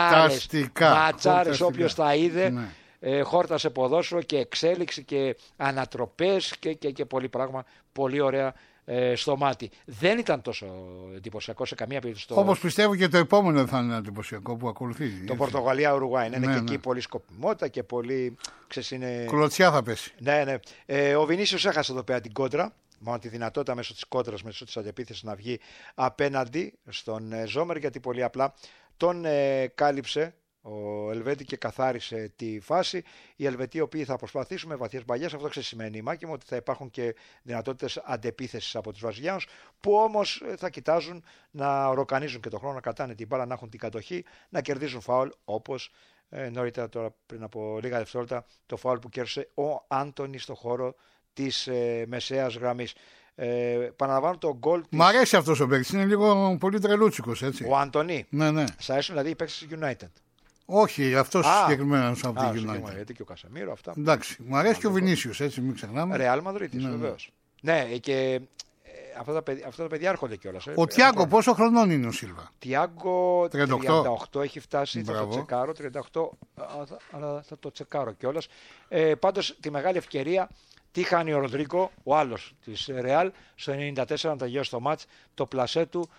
ματσάρες. Όποιος τα είδε, ναι. Χόρτασε ποδόσφαιρο και εξέλιξη και ανατροπές και πολύ πράγμα, πολύ ωραία στο μάτι. Δεν ήταν τόσο εντυπωσιακό σε καμία περίπτωση. Όπως πιστεύω και το επόμενο θα είναι εντυπωσιακό που ακολουθεί. Το Πορτογαλία-Ουρουγουάη. Είναι και εκεί πολύ σκοπιμότητα και πολύ. Κλωτσιά θα πέσει. Ναι. Ο Βινίσιος έχασε εδώ πέρα την κόντρα. Μόνο τη δυνατότητα μέσω της κόντρας, μέσω της αντεπίθεσης να βγει απέναντι στον Ζόμερ, γιατί πολύ απλά τον κάλυψε ο Ελβέτη και καθάρισε τη φάση. Οι Ελβετοί, οι οποίοι θα προσπαθήσουν με βαθιές μπαλιές, αυτό σημαίνει, Μάκη μου, ότι θα υπάρχουν και δυνατότητες αντεπίθεσης από τους Βραζιλιάνους, που όμως θα κοιτάζουν να ροκανίζουν και τον χρόνο, να κατάνε την μπάλα, να έχουν την κατοχή, να κερδίζουν φάουλ, όπως νωρίτερα τώρα πριν από λίγα δευτερόλεπτα το φάουλ που κέρδισε ο Άντονι στο χώρο της μεσαίας γραμμής. Παραλαμβάνω το γκολ. Μ' αρέσει αυτός ο παίκτης, είναι λίγο πολύ τρελούτσικος, έτσι. Ο Άντονι. Ναι. Σ' αρέσουν δηλαδή οι παίκτες της United? Όχι, αυτός συγκεκριμένα από τη United. Γιατί και ο Κασεμίρο, αυτά. Εντάξει, μου αρέσει και ο Βινίσιος, έτσι, μην ξεχνάμε. Ρεάλ Μαδρίτης, βεβαίως. Ναι, και αυτά τα παιδιά έρχονται κιόλας. Ο Τιάγκο, πόσο χρονών είναι ο Σίλβα? Τιάγκο 38 έχει φτάσει. Μπράβο. Θα το τσεκάρω. 38, αλλά θα το τσεκάρω κιόλας. Πάντως τη μεγάλη ευκαιρία τι χάνει ο Ροντρίκο, ο άλλος της Ρεάλ, στο 94 να τελειώσει το μάτς, το πλασέ του,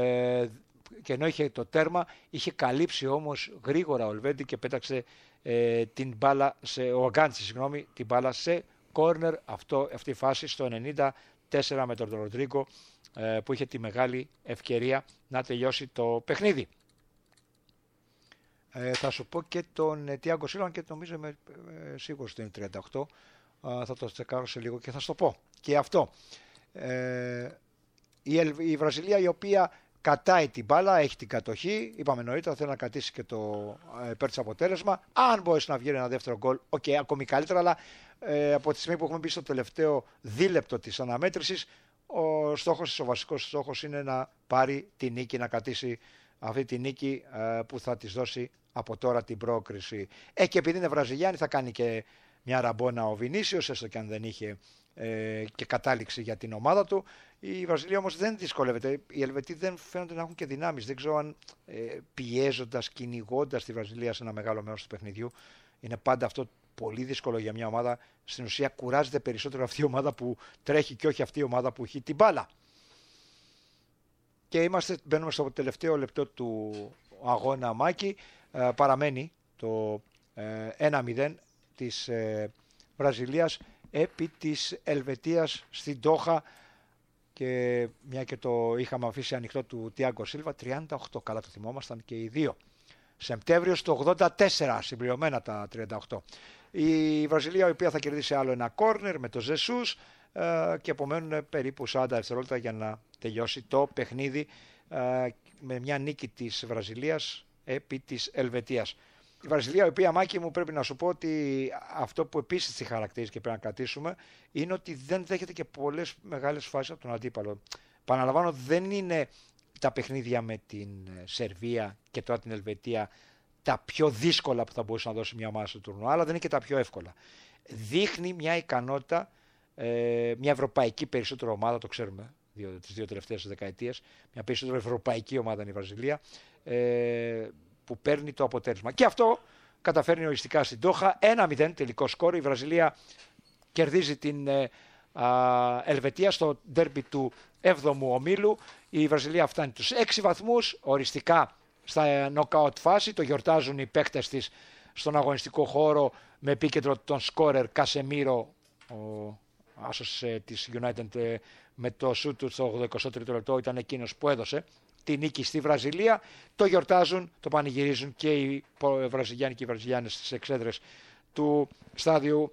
και ενώ είχε το τέρμα, είχε καλύψει όμως γρήγορα ο Ελβέντη και πέταξε την μπάλα ο Γκάντσι, την μπάλα σε κόρνερ, αυτή η φάση στο 94 με τον Ροντρίκο, που είχε τη μεγάλη ευκαιρία να τελειώσει το παιχνίδι. Θα σου πω και τον Τιάγκο Σίλβα, και νομίζω είμαι σίγουρος ότι είναι 38. Θα το τσεκάρω σε λίγο και θα σου το πω και αυτό. Η Βραζιλία, η οποία κατάει την μπάλα, έχει την κατοχή, είπαμε νωρίτερα, θέλει να κρατήσει και το πέρτς αποτέλεσμα. Αν μπορέσει να βγει ένα δεύτερο γκολ, ακόμη καλύτερα, αλλά από τη στιγμή που έχουμε μπει στο τελευταίο δίλεπτο της αναμέτρησης, ο βασικός στόχος είναι να πάρει τη νίκη, να κρατήσει αυτή τη νίκη που θα της δώσει από τώρα την πρόκριση. Και επειδή είναι Βραζιλιάνη, θα κάνει και μια ραμπόνα ο Βινίσιος, έστω και αν δεν είχε και κατάληξη για την ομάδα του. Η Βραζιλία όμως δεν δυσκολεύεται. Οι Ελβετοί δεν φαίνονται να έχουν και δυνάμεις. Δεν ξέρω αν πιέζοντας, κυνηγώντας τη Βραζιλία σε ένα μεγάλο μέρος του παιχνιδιού, είναι πάντα αυτό πολύ δύσκολο για μια ομάδα. Στην ουσία κουράζεται περισσότερο αυτή η ομάδα που τρέχει και όχι αυτή η ομάδα που έχει την μπάλα. Και μπαίνουμε στο τελευταίο λεπτό του αγώνα, Μάκη. Παραμένει το 1-0 της Βραζιλίας επί της Ελβετίας στην Ντόχα, και μια και το είχαμε αφήσει ανοιχτό του Τιάγκο Σίλβα, 38, καλά το θυμόμασταν και οι δύο. Σεπτέμβριος του 84, συμπληρωμένα τα 38. Η Βραζιλία, η οποία θα κερδίσει άλλο ένα κόρνερ με το Ζεσούς, και απομένουν περίπου 40 δευτερόλεπτα για να τελειώσει το παιχνίδι, με μια νίκη της Βραζιλίας επί της Ελβετίας. Η Βραζιλία, η οποία, Μάκη μου, πρέπει να σου πω ότι αυτό που επίσης τη χαρακτηρίζει και πρέπει να κρατήσουμε είναι ότι δεν δέχεται και πολλές μεγάλες φάσεις από τον αντίπαλο. Παναλαμβάνω, δεν είναι τα παιχνίδια με την Σερβία και τώρα την Ελβετία τα πιο δύσκολα που θα μπορούσε να δώσει μια ομάδα στο τουρνουά, αλλά δεν είναι και τα πιο εύκολα. Δείχνει μια ικανότητα, μια ευρωπαϊκή περισσότερο ομάδα, το ξέρουμε τις δύο τελευταίες δεκαετίες, μια περισσότερο ευρωπαϊκή ομάδα είναι η Βραζιλία, που παίρνει το αποτέλεσμα. Και αυτό καταφέρνει οριστικά στην Ντόχα. 1-0 τελικό σκόρ. Η Βραζιλία κερδίζει την Ελβετία στο ντέρμπι του 7ου ομίλου. Η Βραζιλία φτάνει τους 6 βαθμούς οριστικά στα νοκάουτ φάση. Το γιορτάζουν οι παίκτες της στον αγωνιστικό χώρο με επίκεντρο τον σκόρερ Κασεμίρο, ο άσος της United, με το σούτ του στο 83ο λεπτό, ήταν εκείνος που έδωσε τη νίκη στη Βραζιλία. Το γιορτάζουν, το πανηγυρίζουν και οι Βραζιλιάνοι και οι Βραζιλιάνες στις εξέδρες του στάδιου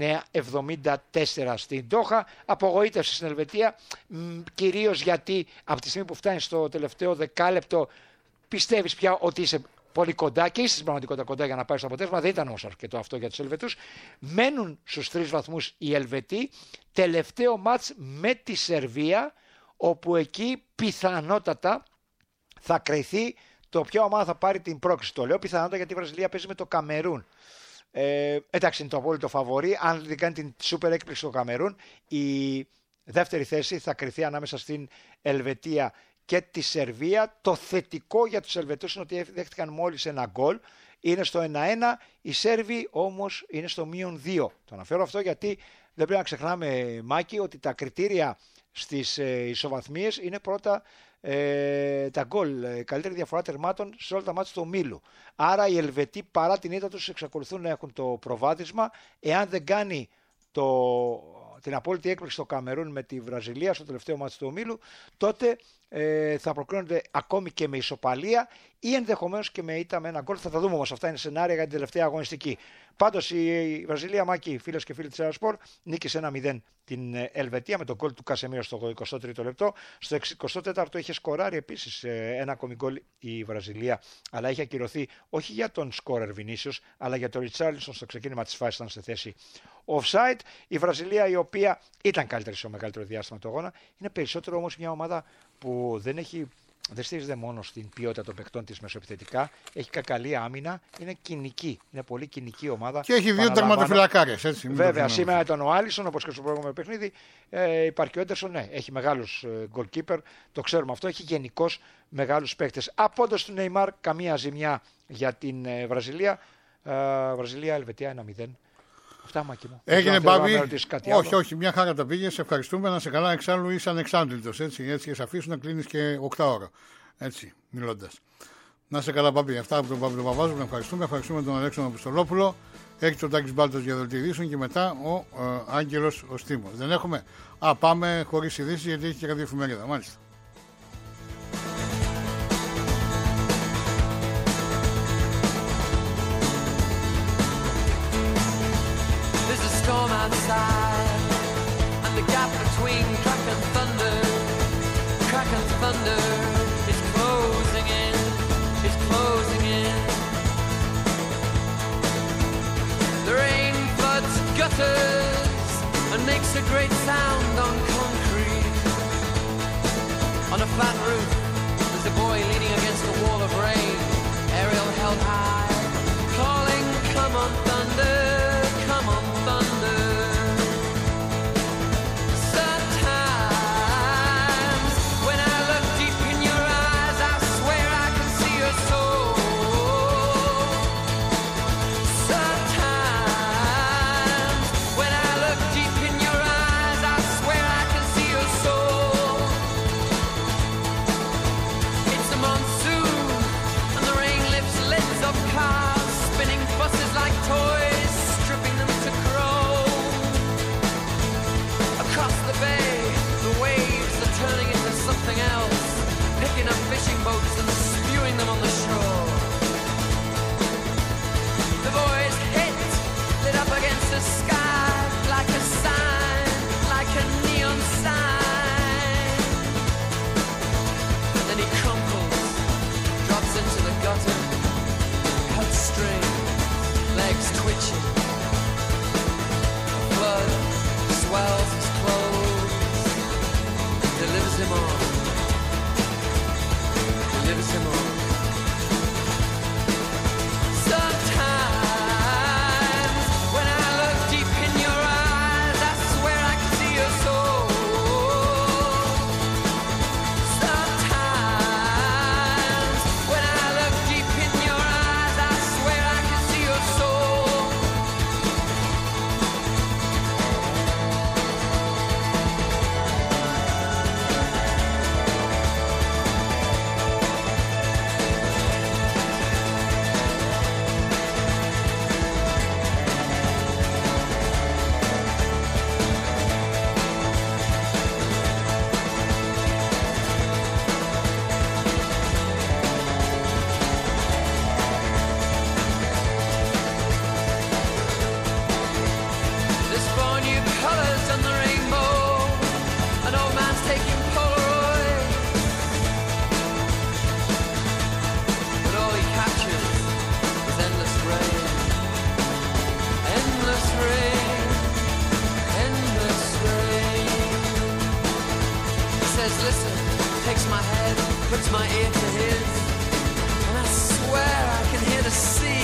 974 στην Ντόχα. Απογοήτευση στην Ελβετία, κυρίως γιατί από τη στιγμή που φτάνει στο τελευταίο δεκάλεπτο πιστεύεις πια ότι είσαι πολύ κοντά και είσαι στην πραγματικότητα κοντά για να πάρεις το αποτέλεσμα. Δεν ήταν όσο αρκετό αυτό για τους Ελβετούς. Μένουν στους 3 βαθμούς οι Ελβετοί. Τελευταίο μάτς με τη Σερβία, όπου εκεί πιθανότατα θα κρυθεί το ποια ομάδα θα πάρει την πρόκριση. Το λέω πιθανότατα γιατί η Βραζιλία παίζει με το Καμερούν. Εντάξει, είναι το απόλυτο φαβορί. Αν δεν κάνει την σούπερ έκπληξη στο Καμερούν, η δεύτερη θέση θα κρυθεί ανάμεσα στην Ελβετία και τη Σερβία. Το θετικό για τους Ελβετούς είναι ότι δέχτηκαν μόλις ένα γκολ. Είναι στο 1-1. Οι Σέρβοι όμως είναι στο -2. Το αναφέρω αυτό γιατί δεν πρέπει να ξεχνάμε, Μάκη, ότι τα κριτήρια στις ισοβαθμίες είναι πρώτα τα γκολ, καλύτερη διαφορά τερμάτων σε όλα τα μάτια του ομίλου. Άρα οι Ελβετοί, παρά την ήττα τους, εξακολουθούν να έχουν το προβάδισμα. Εάν δεν κάνει την απόλυτη έκπληξη στο Καμερούν με τη Βραζιλία στο τελευταίο μάτι του ομίλου, τότε θα προκρίνονται ακόμη και με ισοπαλία ή ενδεχομένως και με ήττα με ένα γκολ. Θα τα δούμε όμως, αυτά είναι σενάρια για την τελευταία αγωνιστική. Πάντως η Βραζιλία, Μάκη, φίλες και φίλοι της Αεροσπορ, νίκησε 1-0 την Ελβετία με τον γκολ του Κασεμίρο στο 23ο λεπτό. Στο 64ο είχε σκοράρει επίσης ένα ακόμη γκολ η Βραζιλία, αλλά είχε ακυρωθεί όχι για τον σκόρερ Βινίσιος, αλλά για τον Ριτσάρλισον στο ξεκίνημα της φάσης, ήταν σε θέση offside. Η Βραζιλία, η οποία ήταν καλύτερη στο μεγαλύτερο διάστημα του αγώνα, είναι περισσότερο όμως μια ομάδα που δεν στηρίζεται μόνο στην ποιότητα των παικτών της μεσοεπιθετικά, έχει καλή άμυνα, είναι κοινική, είναι πολύ κοινική ομάδα. Και έχει 2 τερματοφυλακάρες, έτσι. Βέβαια, σήμερα ήταν ο Άλισον, όπως και στο προηγούμενο παιχνίδι. Υπάρχει και ο Έντερσον, ναι, έχει μεγάλους goalkeeper, το ξέρουμε αυτό, έχει γενικώς μεγάλους παίκτες. Απόντος του Νεϊμάρ, καμία ζημιά για την Βραζιλία. Βραζιλία, Ελβετία 1-0. Αυτά, Μάκη μου. Έγινε, Μπάμπη. Όχι, μια χαρά τα πήγες. Σε ευχαριστούμε. Να σε καλά, εξάλλου είσαι ανεξάντλητος. Έτσι, και σε αφήσουν να κλείνεις και 8 ώρα. Έτσι, μιλώντας. Να σε καλά, Μπάμπη. Αυτά από τον Μπάμπη τον Παπάζο. Ευχαριστούμε. Ευχαριστούμε τον Αλέξανδρο Πιστολόπουλο. Έχει τον Τάκης Μπάλτος για δελτιωδήσεων και μετά ο Άγγελος ο Στίμος. Δεν έχουμε. Πάμε χωρίς ειδήσεις γιατί έχει και ραδιοεφημερίδα. Μάλιστα. Storm outside, and the gap between crack and thunder is closing in, is closing in. The rain floods gutters and makes a great sound on concrete. On a flat roof, there's a boy leaning against a wall of rain, aerial held high, calling, come on thunder, come on thunder. Sometimes when I look deep in your eyes, I swear I can see your soul. Sometimes boats and spewing them on the shore. The boy's head lit up against the sky like a sign, like a neon sign. And then he crumples, drops into the gutter, cut string, legs twitching. A flood swells his clothes, delivers him on. Delivers him on. Sometimes when I look deep in your eyes, I swear I can see your soul. Sometimes when I look deep in your eyes, I swear I can see your soul. There's 4 new colors on the rainbow. An old man's taking Polaroids, but all he captures is endless rain. Endless rain. Endless rain. He says, listen, takes my head, puts my ear to his, and I swear I can hear the sea.